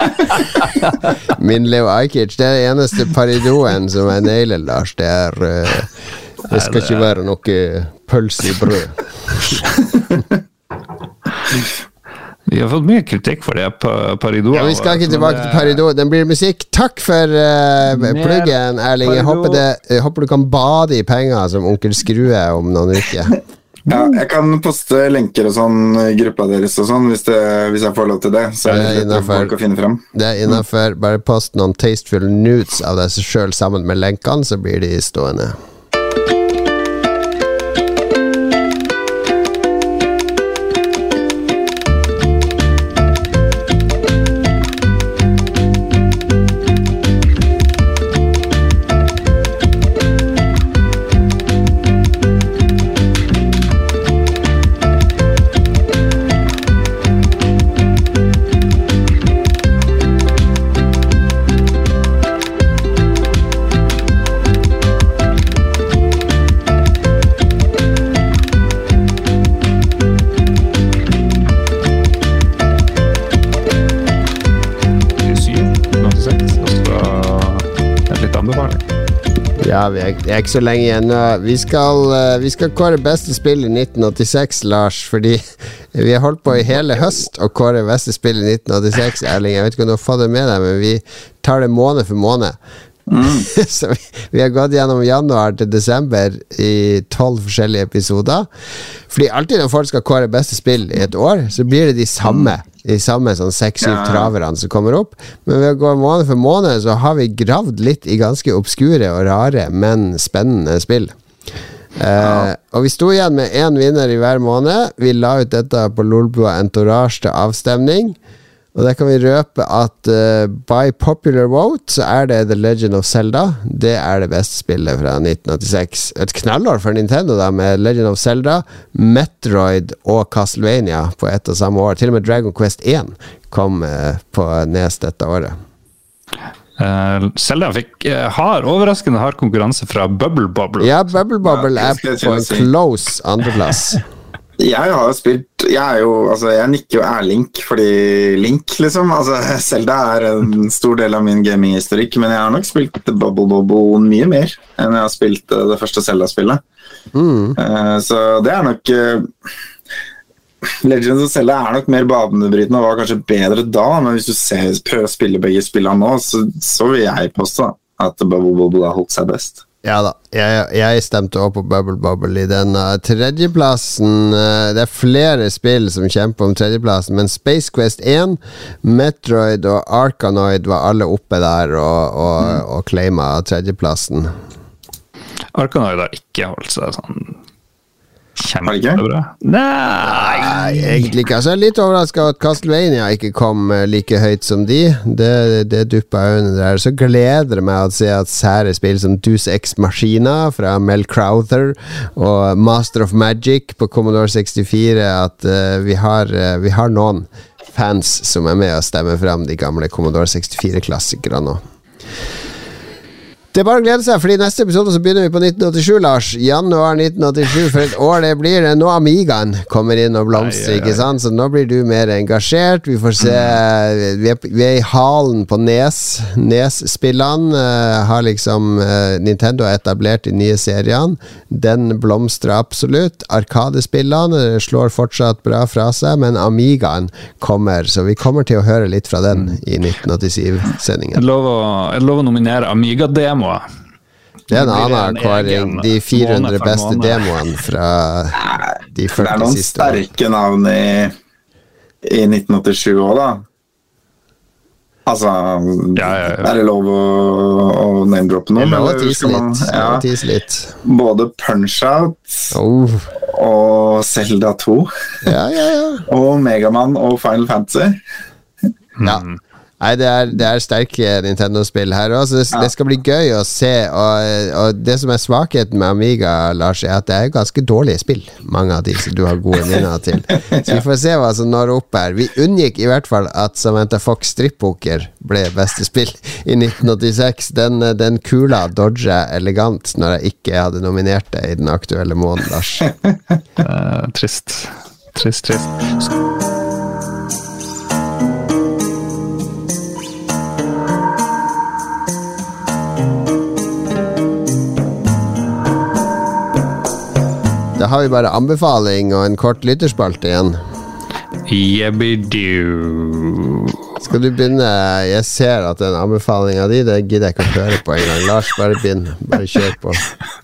Min Leo Ajkic, det eneste paridoen som nailer, Lars. Det skal ikke være noe pølse i brød. Vi har fått mye kritikk for det Paridou. Ja, vi skal ikke tilbake til Paridou. Den blir musikk. Takk for pluggen, Erling. Jeg håper du kan bade i penger som onkel Skrue om noen uker. Ja, jeg kan poste lenker og sånn i gruppa deres og sånn, hvis jeg får lov til det. Så det er folk å finne frem. Det er innenfor. Bare post noen tasteful nudes av deg selv sammen med lenkene, så blir de stående. Ja, vi er ikke så lenge igjen nå. Vi skal kåre beste spill i 1986, Lars, fordi vi har holdt på i hele høst å kåre beste spill i 1986, Erling. Jeg vet ikke om du har fått det med deg, men vi tar det måned for måned. Så vi har gått gjennom januar til desember i 12 forskjellige episoder. Fordi alltid når folk skal kåre beste spill i et år, så blir det de samme sånn 6-7 traverne som kommer opp. Men ved å gå måned for måned, så har vi gravd litt i ganske obskure og rare, men spennende spill. Og vi sto igjen med en vinner i hver måned. Vi la ut dette på Lolbua Entourage til avstemning. Og der kan vi røpe at by popular vote så er det The Legend of Zelda. Det er det beste spillet fra 1986. Et knallår for Nintendo da, med Legend of Zelda, Metroid og Castlevania på ett og samme år. Til og med Dragon Quest 1 kom på NES dette året. Zelda fikk overraskende hard konkurranse fra Bubble Bobble. Ja, Bubble Bobble er på en close andreplass. Jeg har jo spilt jeg nikker jo Link fordi Link liksom, Zelda er en stor del av min gaming-historikk, men jeg har nok spilt Bubble Bobble mye mer enn jeg har spilt det første Zelda-spillet. Så det er nok Legends of Zelda er nok mer banebrytende og var kanskje bedre da, men hvis du prøver å spille begge spillene nå, så vil jeg påstå at Bubble Bobble har holdt seg best. Ja da, jeg stemte også på Bubble Bobble i den tredjeplassen. Det er flere spill som kjemper om tredjeplassen, men Space Quest 1, Metroid og Arkanoid var alle oppe der og claima tredjeplassen. Arkanoid har ikke holdt seg sånn kjempebra. Nei, egentlig ikke. Jeg er litt overrasket at Castlevania ikke kom like høyt som de. Det duppa under der. Så gleder jeg meg å se at sære spill som Deus Ex Machina fra Mel Crowther og Master of Magic på Commodore 64, at vi har noen fans som er med og stemmer frem de gamle Commodore 64-klassikerne nå. Det er bare å glede seg, fordi i neste episode så begynner vi på 1987, Lars. Januar 1987, for et år det blir. Nå Amigaen kommer inn og blomstrer, ikke sant? Så nå blir du mer engasjert. Vi får se, vi er i halen på NES-spillene. Har liksom Nintendo etablert de nye seriene. Den blomstrer absolutt. Arkadespillene slår fortsatt bra fra seg, men Amigaen kommer, så vi kommer til å høre litt fra den i 1987-sendingen. Jeg lover å nominere Amiga-demo. Det er en annen kåring. De 400 beste demoene fra de 40 siste år. Det er noen sterke navn i 1987 også da. Er det lov å name-droppe noe? Det er lov å tise litt. Både Punch-Out og Zelda 2 og Mega Man og Final Fantasy. Ja. Nei, det er sterke Nintendo-spill her også. Det skal bli gøy å se, og det som er svakheten med Amiga, Lars, er at det er ganske dårlige spill, mange av de som du har gode minner til. Så vi får se hva som når opp her. Vi unngikk i hvert fall at Samantha Fox Strip-poker ble beste spill i 1986. Den kula dodger elegant når jeg ikke hadde nominert det i den aktuelle måneden, Lars. Trist. har vi bare anbefaling og en kort lytterspalte igjen. Jebbidu. Skal du begynne? Jeg ser at den anbefalinga di, det gidder jeg ikke å høre på en gang. Lars, bare begynn. Bare kjør på.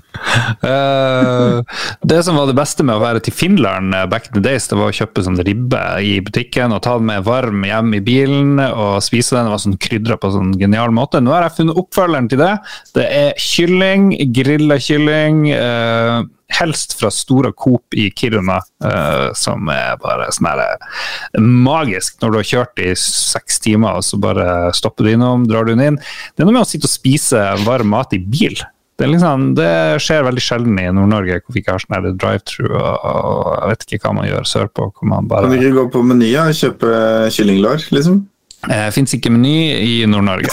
Det som var det beste med å være til Finland back in the days, det var å kjøpe sånn ribbe i butikken og ta den med varm hjem i bilen og spise den. Det var sånn krydret på sånn genial måte. Nå har jeg funnet oppfølgeren til det. Det kylling, grillet kylling, helst fra Stora Coop i Kiruna, som bare sånn her magisk når du har kjørt i 6 timer, og så bare stopper du innom, drar du inn. Det noe med å sitte og spise varm mat i bil. Det skjer veldig sjelden i Nord-Norge, hvor vi ikke har sånn drive-thru, og jeg vet ikke hva man gjør sørpå. Kan du ikke gå på Meny og kjøpe kyllinglår, liksom? Finnes ikke Meny i Nord-Norge.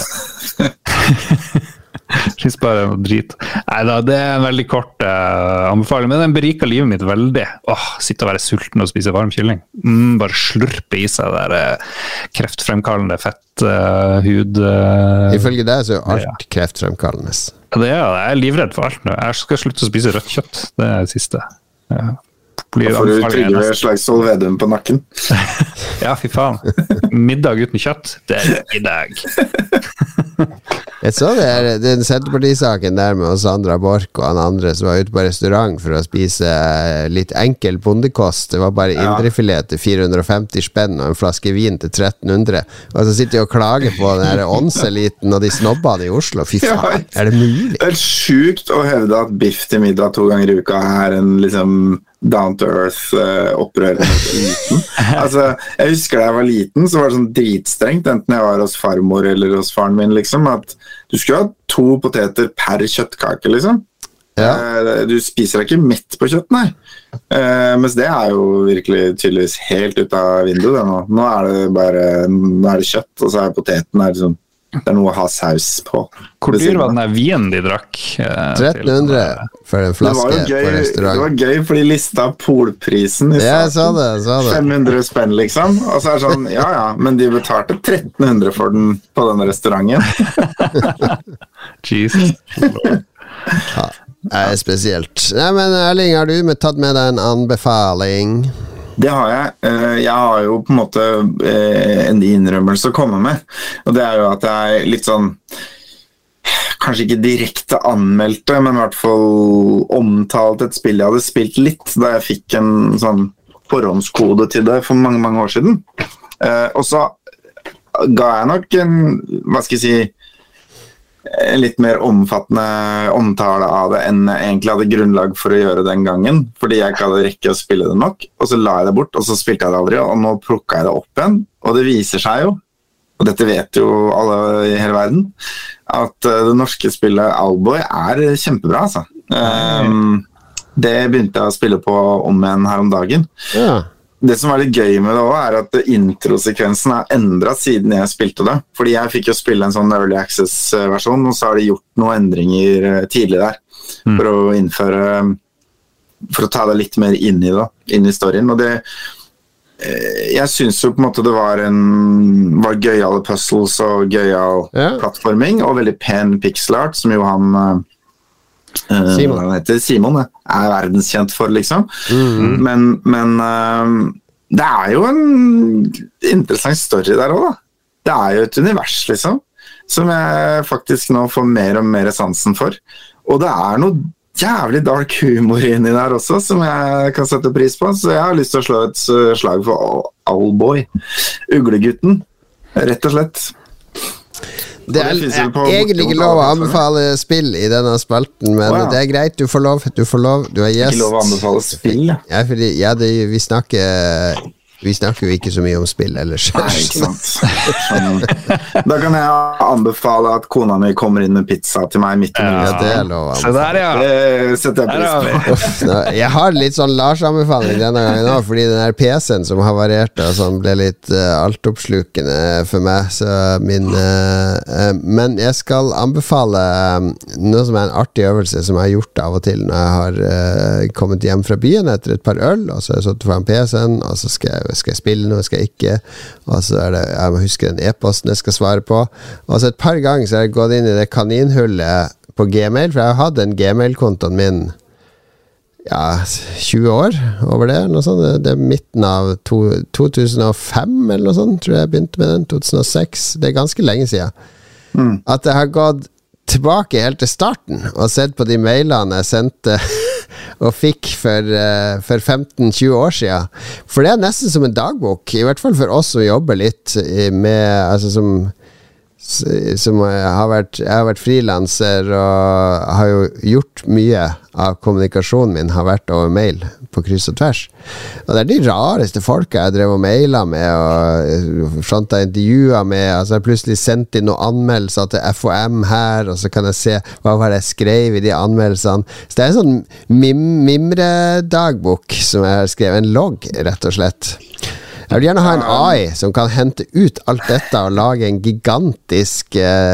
Finnes bare noe drit. Neida, det en veldig kort anbefaling, men den beriker livet mitt veldig. Sitte og være sulten og spise varm kylling. Bare slurpe i seg der kreftfremkallende fett, hud. Ifølge deg så alt kreftfremkallende. Det jeg livredd for alt nå. Jeg skal slutte å spise rødt kjøtt. Det det siste. Da får du Trygve Slagsvold Vedum på nakken. Ja, fy faen. Middag uten kjøtt, det i dag. Jeg så den Senterparti-saken der med Sandra Borch og han andre som var ute på restaurant for å spise litt enkel bondekost. Det var bare indrefilet til 450 spenn og en flaske vin til 1300. Og så sitter de og klager på den her åndseliten og de snobbene i Oslo. Fy faen, er det mulig? Det sjukt å hevde at biff til middag 2 ganger i uka en liksom down to earth opprørende liten. Altså, jeg husker da jeg var liten, så var det sånn dritstrengt, enten jeg var hos farmor eller hos faren min, liksom, at du skulle ha 2 poteter per kjøttkake, liksom. Ja. Du spiser ikke mett på kjøtt, nei. Mens det jo virkelig tydeligvis helt ut av vinduet nå. Nå det kjøtt, og så poteten liksom, det noe å ha saus på. Hvor dyr var den vinen de drakk? 1300 for en flaske på restaurant. Det var gøy, fordi lista polprisen i starten. Jeg sa det. 500 spenn, liksom. Og så det sånn, ja, men de betalte 1300 for den på denne restauranten. Jesus. Ja, det spesielt. Nei, men Erling, har du tatt med deg en anbefaling? Det har jeg. Jeg har jo på en måte en innrømmelse å komme med, og det jo at jeg litt sånn, kanskje ikke direkte anmeldte, men i hvert fall omtalt et spill jeg hadde spilt litt, da jeg fikk en sånn forhåndskode til det for mange, mange år siden. Og så ga jeg nok hva skal jeg si, en litt mer omfattende omtale av det enn jeg egentlig hadde grunnlag for å gjøre den gangen, fordi jeg ikke hadde rekke å spille det nok, og så la jeg det bort, og så spilte jeg det aldri, og nå plukket jeg det opp igjen, og det viser seg jo, og dette vet jo alle i hele verden, at det norske spillet Owlboy kjempebra, altså. Det begynte jeg å spille på om igjen her om dagen. Ja. Det som litt gøy med det også at introsekvensen endret siden jeg spilte det. Fordi jeg fikk jo spille en sånn Early Access-versjon, og så har de gjort noen endringer tidlig der for å innføre, for å ta det litt mer inn i det, inn i storyen. Og det, jeg synes jo på en måte det var gøyale puzzles og gøyal plattforming, og veldig pen pixel art, som jo han... Simon. Han heter Simon, verdenskjent for, liksom. Men det jo en interessant story der også, da. Det jo et univers, liksom, som jeg faktisk nå får mer og mer sansen for. Og det noe jævlig dark humor inni der også, som jeg kan sette pris på. Så jeg har lyst til å slå et slag for Owlboy, Uglegutten, rett og slett. Det egentlig ikke lov å anbefale spill i denne spalten, men det greit, du får lov, du gjest. Ikke lov å anbefale spill? Ja, fordi vi snakker jo ikke så mye om spill ellers. Nei, ikke sant. Da kan jeg anbefale at kona mi kommer inn med pizza til meg midt i ja, det lov. Så der, ja. Det setter jeg pris på. Jeg har litt sånn Lars-anbefaling denne gangen også, fordi den her PC-en som har variert og sånn ble litt altoppslukende for meg, så men jeg skal anbefale noe som en artig øvelse som jeg har gjort av og til når jeg har kommet hjem fra byen etter et par øl, og så har jeg satt foran PC-en, og så skal jeg spille noe, skal jeg ikke, og så jeg må huske den e-posten jeg skal svare på, og så et par ganger så har jeg gått inn i det kaninhullet på Gmail, for jeg har hatt en Gmail-kontoen min 20 år over det, noe sånt. Det midten av 2005 eller noe sånt, tror jeg begynte med den, 2006. Det ganske lenge siden. At jeg har gått tilbake helt til starten og sett på de mailene jeg sendte og fikk for 15-20 år siden. For det nesten som en dagbok, i hvert fall for oss som jobber litt med, altså som jeg har vært frilanser og har jo gjort mye av kommunikasjonen min har vært over mail på kryss og tvers. Og det de rareste folka jeg drev og mailet med og fronta intervjuer med. Altså jeg plutselig sendte inn noen anmeldelser til FOM her, og så kan jeg se hva var det jeg skrev i de anmeldelsene. Så det en sånn mimredagbok som jeg har skrevet, en logg rett og slett. Jeg vil gjerne ha en AI som kan hente ut alt dette og lage en gigantisk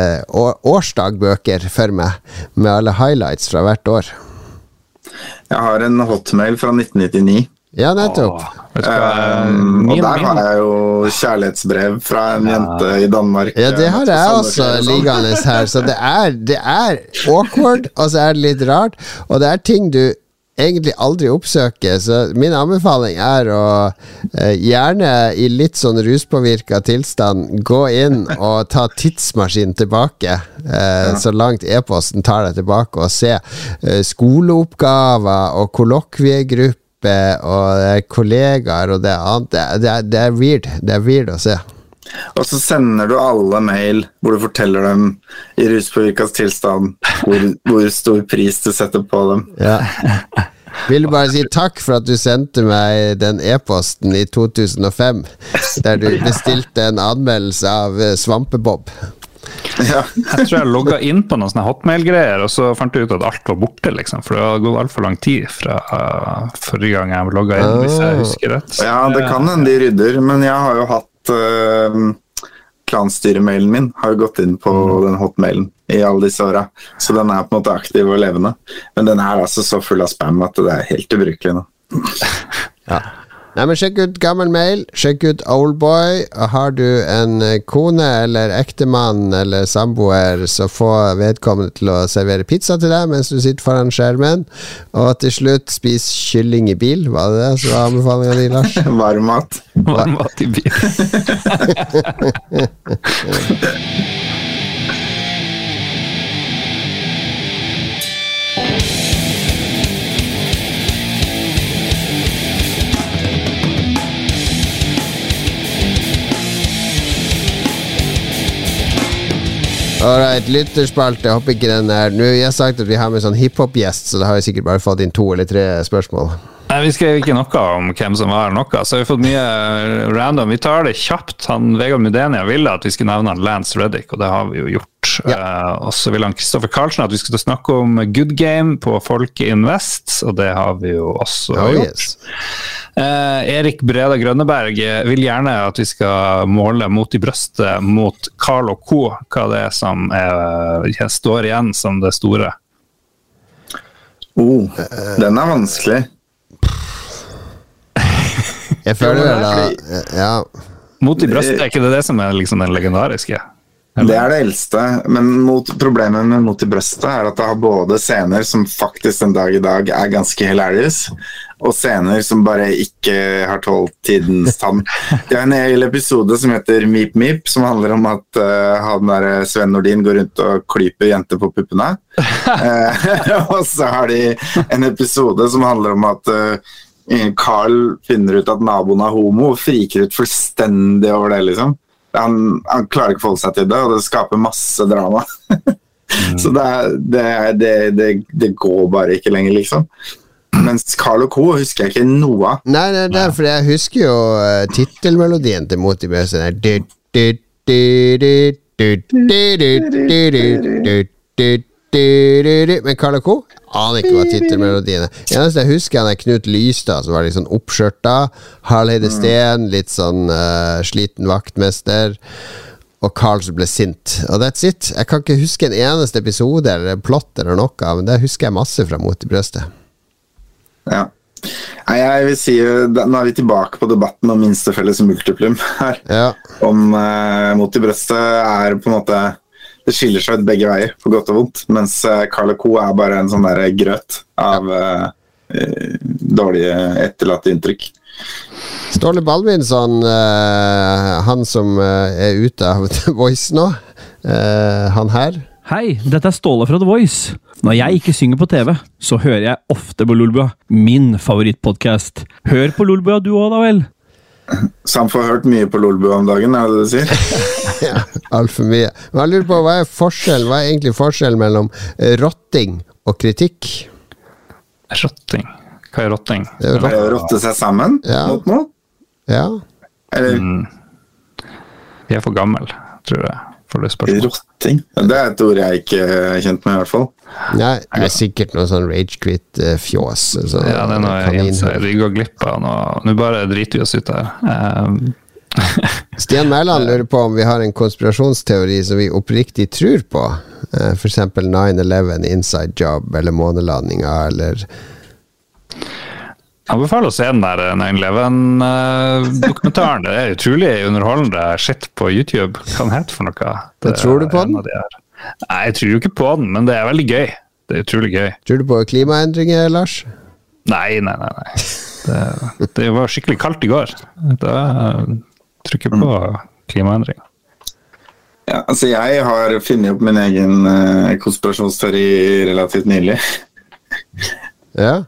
årsdagbøker for meg, med alle highlights fra hvert år. Jeg har en hotmail fra 1999. Ja, nettopp. Og der har jeg jo kjærlighetsbrev fra en jente i Danmark. Ja, det har jeg også liggende her, så det er awkward, og så er det litt rart, og det er ting du egentlig aldri oppsøke, så min anbefaling er å gjerne i litt sånn ruspåvirket tilstand gå inn og ta tidsmaskinen tilbake, så langt e-posten tar deg tilbake, og se skoleoppgaver og kollokviegrupper og kollegaer og det annet. Det er weird å se. Og så sender du alle mail hvor du forteller dem i ruspåvirket tilstand hvor stor pris du setter på dem. Ja. Vil du bare si takk for at du sendte meg den e-posten i 2005 der du bestilte en anmeldelse av Svampebob. Ja. Jeg tror jeg logget inn på noen sånne hotmail-greier, og så fant jeg ut at alt var borte, liksom, for det har gått alt for lang tid fra forrige gang jeg logget inn, hvis jeg husker rett. Ja, det kan hende de rydder, men jeg har jo hatt klanstyremailen min har jo gått inn på den hotmailen i alle disse årene, så den er på en måte aktiv og levende, men den er altså så full av spam at det er helt ubrukelig nå. Ja. Nei, men sjekk ut gammel mail, sjekk ut Oldboy. Har du en kone eller ektemann eller samboer, så få vedkommende til å servere pizza til deg mens du sitter foran skjermen. Og til slutt, spis kylling i bil. Var det det som var anbefalingen din, Lars? Varm mat. Varm mat i bil. Alright, lytterspalte, jeg håper ikke den er. Nå har jeg sagt at vi har med sånn hiphop-gjest, så da har jeg sikkert bare fått inn 2 eller 3 spørsmål. Nei, vi skrev ikke noe om hvem som var noe, så vi har fått mye random. Vi tar det kjapt. Vegard Mudenia ville at vi skulle nevne Lance Reddick, og det har vi jo gjort. Ja. Og så ville Kristoffer Karlsen at vi skulle snakke om Good Game på Folkeinvest, og det har vi jo også gjort. Yes. Erik Breda Grønneberg vil gjerne at vi skal måle mot i brøstet mot Carl og Co. Hva det er som står igjen som det store. Den er vanskelig. Jeg føler det da, ja. Mot i brøstet, er ikke det som er liksom den legendariske? Det er det eldste, men problemet med Mot i brøstet er at det har både scener som faktisk en dag i dag er ganske hilarious, og scener som bare ikke har tålt tidens tann. Det er en hel episode som heter Meep Meep, som handler om at han der Sven Nordin går rundt og klyper jenter på puppene. Og så har de en episode som handler om at Carl finner ut at naboen er homo og friker ut fullstendig over det, liksom. Han klarer ikke å forholde seg til det, og det skaper masse drama. Så det går bare ikke lenger, liksom. Mens Carl og Co. husker jeg ikke noe av. Nei, det er fordi jeg husker jo titelmelodien til Mot i brøstet. Men Carl og Co. aner ikke hva titelmelodien er. Eneste jeg husker han er Knut Lystad, som var litt sånn oppskjørta, Harleide Steen, litt sånn sliten vaktmester, og Carl som ble sint. Og that's it. Jeg kan ikke huske en eneste episode eller plott eller noe, men det husker jeg masse fra Mot i brøstet. Ja. Nei, jeg vil si, nå er vi tilbake på debatten om minstefelles multiplum her. Ja. Om Mot i brøstet er på en måte, det skiller seg ut begge veier, på godt og vondt, mens Carl og Co. er bare en sånn der grøt av dårlige etterlatte inntrykk. Ståle Balvinsson, han som ute av The Voice nå, han her. Hei, dette Ståle fra The Voice. Når jeg ikke synger på TV, så hører jeg ofte på Lolbua, min favorittpodcast. Hør på Lolbua du også da vel? Så han får hørt mye på Lolbua om dagen, det du sier? Ja, alt for mye. Men jeg lurer på, hva er egentlig forskjellen mellom rotting og kritikk? Rotting? Hva rotting? Det å rotte seg sammen mot noe? Ja. Eller? Jeg for gammel, tror jeg. Rotting? Det et ord jeg ikke kjent med i hvert fall. Nei, det sikkert noe sånn rage-quit-fjås. Ja, det noe vi går glipp av nå bare driter vi oss ut her. Stian Mæland lurer på om vi har en konspirasjonsteori som vi oppriktig tror på. For eksempel 9/11, Inside Job, eller månelandinga, eller... Jeg anbefaler å se den der 9/11-dokumentaren. Det utrolig underholdende shit på YouTube. Hva den heter for noe? Tror du på den? Nei, jeg tror jo ikke på den, men det veldig gøy. Det utrolig gøy. Tror du på klimaendringer, Lars? Nei. Det var skikkelig kaldt i går. Da tror jeg ikke på klimaendringer. Ja, altså jeg har funnet opp min egen konspirasjonsteori relativt nylig. Ja.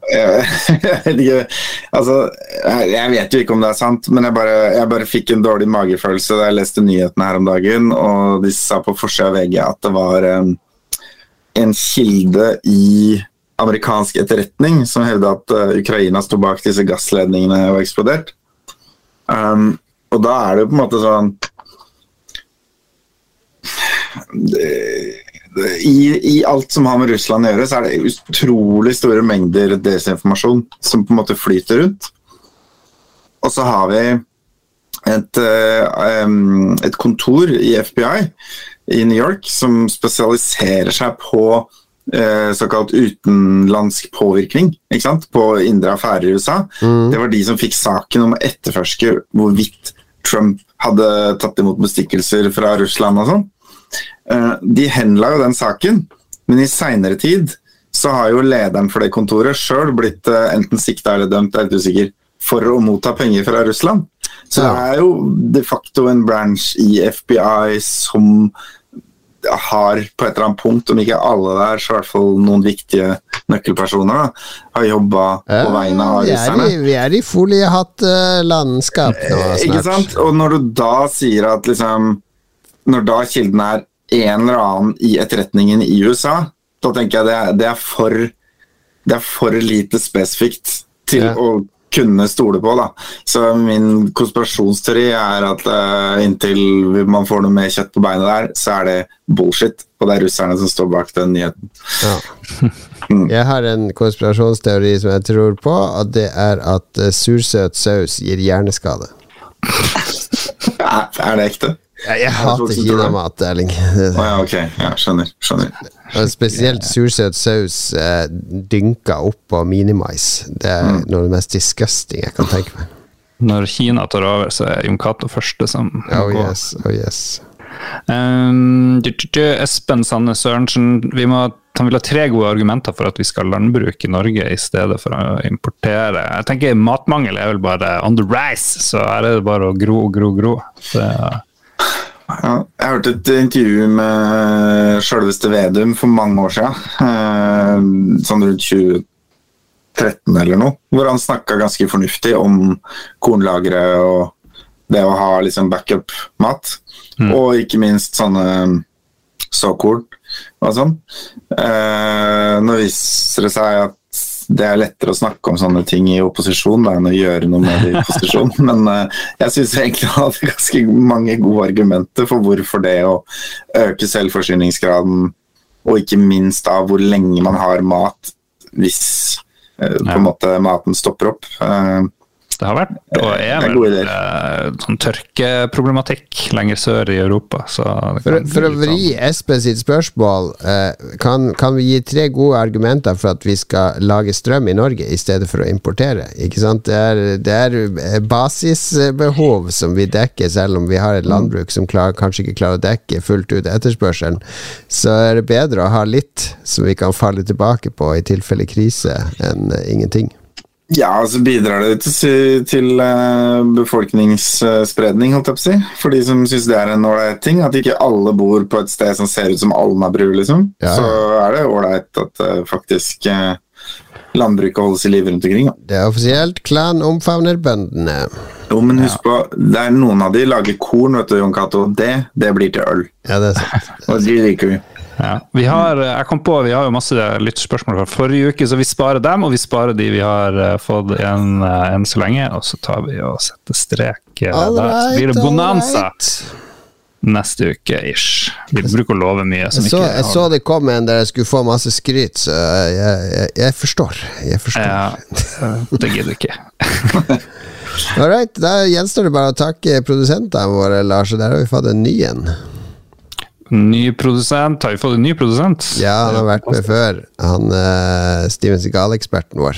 Jeg vet jo ikke om det sant, men jeg bare fikk en dårlig magefølelse da jeg leste nyhetene her om dagen, og de sa på forsiden av VG at det var en kilde i amerikansk etterretning som hevde at Ukraina stod bak disse gassledningene og eksplodert. Og da det jo på en måte sånn I alt som har med Russland å gjøre, så det utrolig store mengder desinformasjon som på en måte flyter rundt. Og så har vi et kontor i FBI i New York som spesialiserer seg på såkalt utenlandsk påvirkning, ikke sant? På indre affærer i USA. Det var de som fikk saken om å etterforske hvorvidt Trump hadde tatt imot bestikkelser fra Russland og sånn. De henla jo den saken, men i senere tid så har jo lederen for det kontoret selv blitt enten siktet eller dømt, jeg litt usikker, for å motta penger fra Russland. Så det jo de facto en branch i FBI som har på et eller annet punkt, om ikke alle der, så i hvert fall noen viktige nøkkelpersoner har jobbet på vegne av russerne. Vi i foliehatt-landskap nå snart. Ikke sant? Og når du da sier at liksom, når da kilden en eller annen i etterretningen i USA, da tenker jeg det for lite spesifikt til å kunne stole på da. Så min konspirasjonsteori at inntil man får noe mer kjøtt på beinet der, så det bullshit, og det russerne som står bak den nyheten. Ja. Jeg har en konspirasjonsteori som jeg tror på, og det at sursøt saus gir hjerneskade. Det ekte? Jeg hater kinamat, Erling. Ok, skjønner. Spesielt sursøt saus dynka opp på minimais. Det noe av det mest disgusting jeg kan tenke meg. Når Kina tar over, så Jon Cato første som går. Oh yes. Espen Sanne Sørensen, han vil ha 3 gode argumenter for at vi skal landbruke i Norge i stedet for å importere. Jeg tenker matmangel vel bare on the rise, så det bare å gro. Jeg hørte et intervju med selveste Vedum for mange år siden, sånn rundt 2013 eller noe, hvor han snakket ganske fornuftig om kornlagre og det å ha liksom backup mat, og ikke minst sånne såkorn og sånn. Nå viser det seg at det lettere å snakke om sånne ting i opposisjon enn å gjøre noe med det i posisjon, men jeg synes egentlig at det ganske mange gode argumenter for hvorfor det å øke selvforsyningsgraden, og ikke minst av hvor lenge man har mat hvis på en måte maten stopper opp. Det har vært og vel sånn tørkeproblematikk lenger sør i Europa. Så for å vri Espen sitt spørsmål, kan vi gi 3 gode argumenter for at vi skal lage strøm i Norge i stedet for å importere? Ikke sant? Det er basisbehov som vi dekker, selv om vi har et landbruk som kanskje ikke klarer å dekke fullt ut etterspørselen. Så er det bedre å ha litt som vi kan falle tilbake på i tilfelle krise enn ingenting. Ja, så bidrar det til befolkningsspredning, holdt jeg på å si. For de som synes det en ålreit ting, at ikke alle bor på et sted som ser ut som Alnabru, liksom. Ja. Så det ålreit at faktisk landbruket holdes i liv rundt omkring. Det offisielt, Klan omfavner bøndene. Jo, men husk på, noen av de lager korn, vet du, Jon Cato. Det blir til øl. Ja, det sant. Og de liker vi. Ja. Vi har jo masse lyttspørsmål fra forrige uke, så vi sparer dem, og vi sparer de vi har fått enn så lenge, og så tar vi og setter strek der. Så blir det bonanza neste uke, ish. Vi bruker å love mye. Jeg så det kom en der jeg skulle få masse skryt, så jeg forstår. Ja, det gidder ikke. Alright, da gjenstår det bare å takke produsentene våre, Lars, og der har vi fått en ny en. Ny produsent, har vi fått en ny produsent? Ja, han har vært med før. Han Steven Seagal-eksperten vår.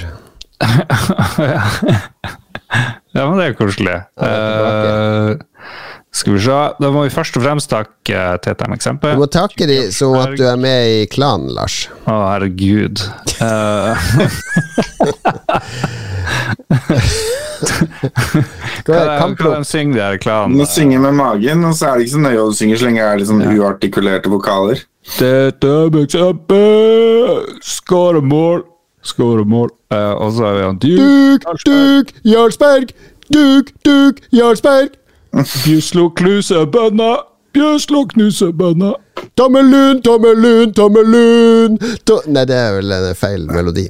Ja, men det koselig. Skal vi se, da må vi først og fremst takke Tete eksempel. Du må takke de som at du er med i klanen, Lars. Å, herregud. Hva de synger der i klanen? Må synge med magen, og så det ikke så nøye å synge så lenge det liksom uartikulerte vokaler. Tete eksempel, skåre mål. Og så har vi han Duk, Jarlsberg. Duk, Jarlsberg. Bjøslo knuse bønna. Tommelun. Nei, det er vel en feil melodi.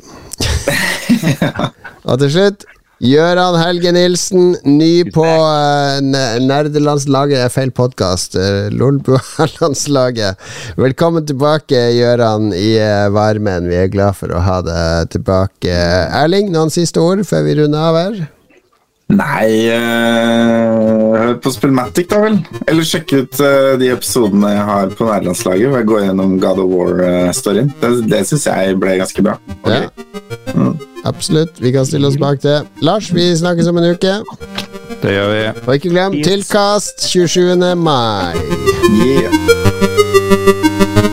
Og til slutt Gøran Helge Nilsen, ny på nerdelandslaget, feil podcast, Lolbua-landslaget. Velkommen tilbake, Gøran, i varmen. Vi er glad for å ha deg tilbake. Erling, noen siste ord før vi runder av her? Nei, hør på Spillmatic da vel. Eller sjekk ut de episodene jeg har på nerdelandslaget, hvor jeg går gjennom God of War-storyen. Det synes jeg ble ganske bra. Okay. Ja. Absolutt, vi kan stille oss bak det. Lars, vi snakkes om en uke. Det gjør vi. Og ikke glem tilkast 27. mai. Yeah.